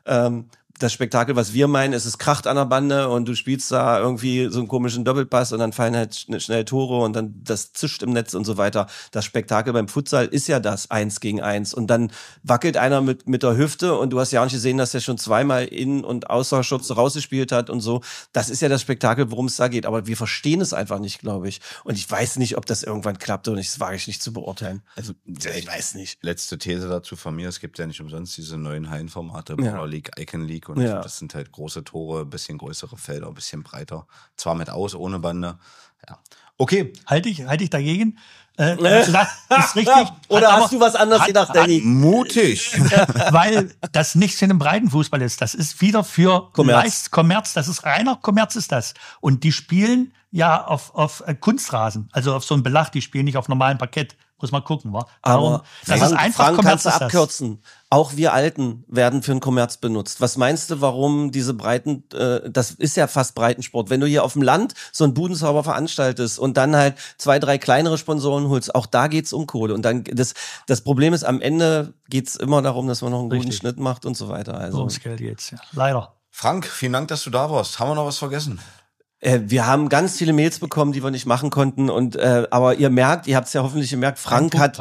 Das Spektakel, was wir meinen, ist, es kracht an der Bande und du spielst da irgendwie so einen komischen Doppelpass und dann fallen halt schnell Tore und dann das zischt im Netz und so weiter. Das Spektakel beim Futsal ist ja das 1 gegen 1 und dann wackelt einer mit der Hüfte und du hast ja auch nicht gesehen, dass er schon zweimal Innen- und Außerschutz rausgespielt hat und so. Das ist ja das Spektakel, worum es da geht. Aber wir verstehen es einfach nicht, glaube ich. Und ich weiß nicht, ob das irgendwann klappt oder nicht. Das wage ich nicht zu beurteilen. Also, ich weiß nicht. Letzte These dazu von mir. Es gibt ja nicht umsonst diese neuen Hallenformate, Baller League, Icon League. Und das sind halt große Tore, ein bisschen größere Felder, ein bisschen breiter. Zwar mit ohne Bande. Ja. Okay. Halte ich dagegen. Das ist richtig. Oder hast du was anderes gedacht, Danny? Mutig. Weil das nichts in dem Breitenfußball ist. Das ist wieder für Kommerz. Das ist reiner Kommerz ist das. Und die spielen ja auf Kunstrasen, also auf so einem Belag. Die spielen nicht auf normalem Parkett. Muss man gucken, wa? Aber das ist einfach Frank, Kommerz. Kannst du abkürzen. Auch wir Alten werden für den Kommerz benutzt. Was meinst du, warum diese Breiten, das ist ja fast Breitensport. Wenn du hier auf dem Land so einen Budenzauber veranstaltest und dann halt 2, 3 kleinere Sponsoren holst, auch da geht's um Kohle. Und dann, das Problem ist, am Ende geht's immer darum, dass man noch einen guten Schnitt macht und so weiter. Also. Ums Geld geht's, ja. Leider. Frank, vielen Dank, dass du da warst. Haben wir noch was vergessen? Wir haben ganz viele Mails bekommen, die wir nicht machen konnten. Und aber ihr merkt, ihr habt es ja hoffentlich gemerkt, Frank hat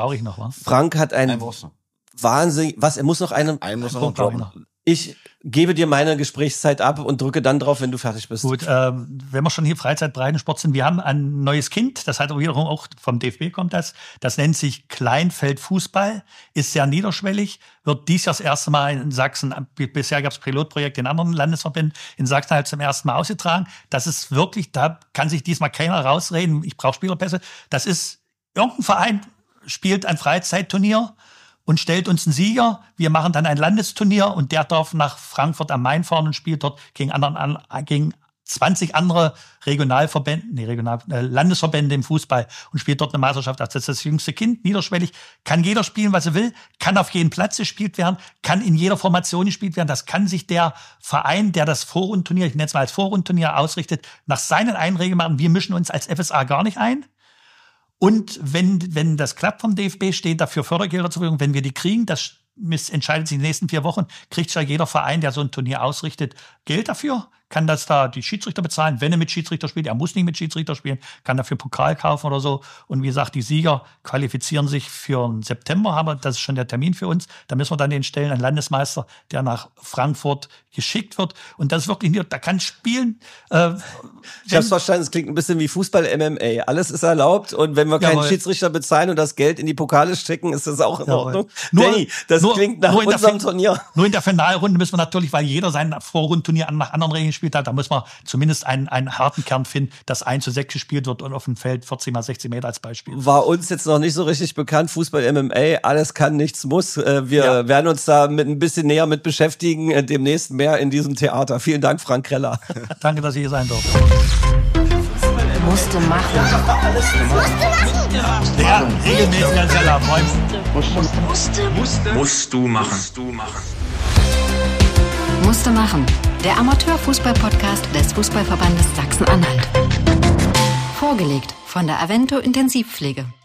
ein Wahnsinn. Was? Er muss noch einen muss noch droppen. Ich gebe dir meine Gesprächszeit ab und drücke dann drauf, wenn du fertig bist. Gut, wenn wir schon hier Breitensport sind, wir haben ein neues Kind, das hat wiederum auch vom DFB kommt das nennt sich Kleinfeldfußball, ist sehr niederschwellig, wird dies Jahr das erste Mal in Sachsen, bisher gab es Pilotprojekte in anderen Landesverbänden, in Sachsen halt zum ersten Mal ausgetragen. Das ist wirklich, da kann sich diesmal keiner rausreden, ich brauche Spielerpässe. Das ist, irgendein Verein spielt ein Freizeitturnier und stellt uns einen Sieger. Wir machen dann ein Landesturnier und der darf nach Frankfurt am Main fahren und spielt dort gegen 20 andere Landesverbände im Fußball und spielt dort eine Meisterschaft. Das ist das jüngste Kind, niederschwellig. Kann jeder spielen, was er will, kann auf jedem Platz gespielt werden, kann in jeder Formation gespielt werden. Das kann sich der Verein, der das Vorrundenturnier, ich nenne es mal als Vorrundenturnier ausrichtet, nach seinen Einregeln machen. Wir mischen uns als FSA gar nicht ein. Und wenn das klappt vom DFB, stehen dafür Fördergelder zur Verfügung. Wenn wir die kriegen, das entscheidet sich in den nächsten 4 Wochen, kriegt ja jeder Verein, der so ein Turnier ausrichtet, Geld dafür. Kann das da die Schiedsrichter bezahlen, wenn er mit Schiedsrichter spielt. Er muss nicht mit Schiedsrichter spielen, kann dafür Pokal kaufen oder so. Und wie gesagt, die Sieger qualifizieren sich für den September, aber das ist schon der Termin für uns. Da müssen wir dann den stellen, einen Landesmeister, der nach Frankfurt geschickt wird. Und das ist wirklich, da kann spielen. Ich hab's verstanden, es klingt ein bisschen wie Fußball-MMA. Alles ist erlaubt und wenn wir keinen Schiedsrichter bezahlen und das Geld in die Pokale stecken, ist das auch in Ordnung. Danny, das klingt nach unserem Turnier. Nur in der Finalrunde müssen wir natürlich, weil jeder sein Vorrundenturnier nach anderen Regeln spielt hat, da muss man zumindest einen harten Kern finden, dass 1:6 gespielt wird und auf dem Feld 40 mal 60 Meter als Beispiel. War uns jetzt noch nicht so richtig bekannt, Fußball-MMA, alles kann, nichts muss. Wir werden uns da ein bisschen näher mit beschäftigen, demnächst mehr in diesem Theater. Vielen Dank, Frank Kreller. Danke, dass ich hier sein durfte. Musste machen. Ja, regelmäßig als Keller. Musst du machen. Musste machen. Der Amateurfußball-Podcast des Fußballverbandes Sachsen-Anhalt. Vorgelegt von der Avento Intensivpflege.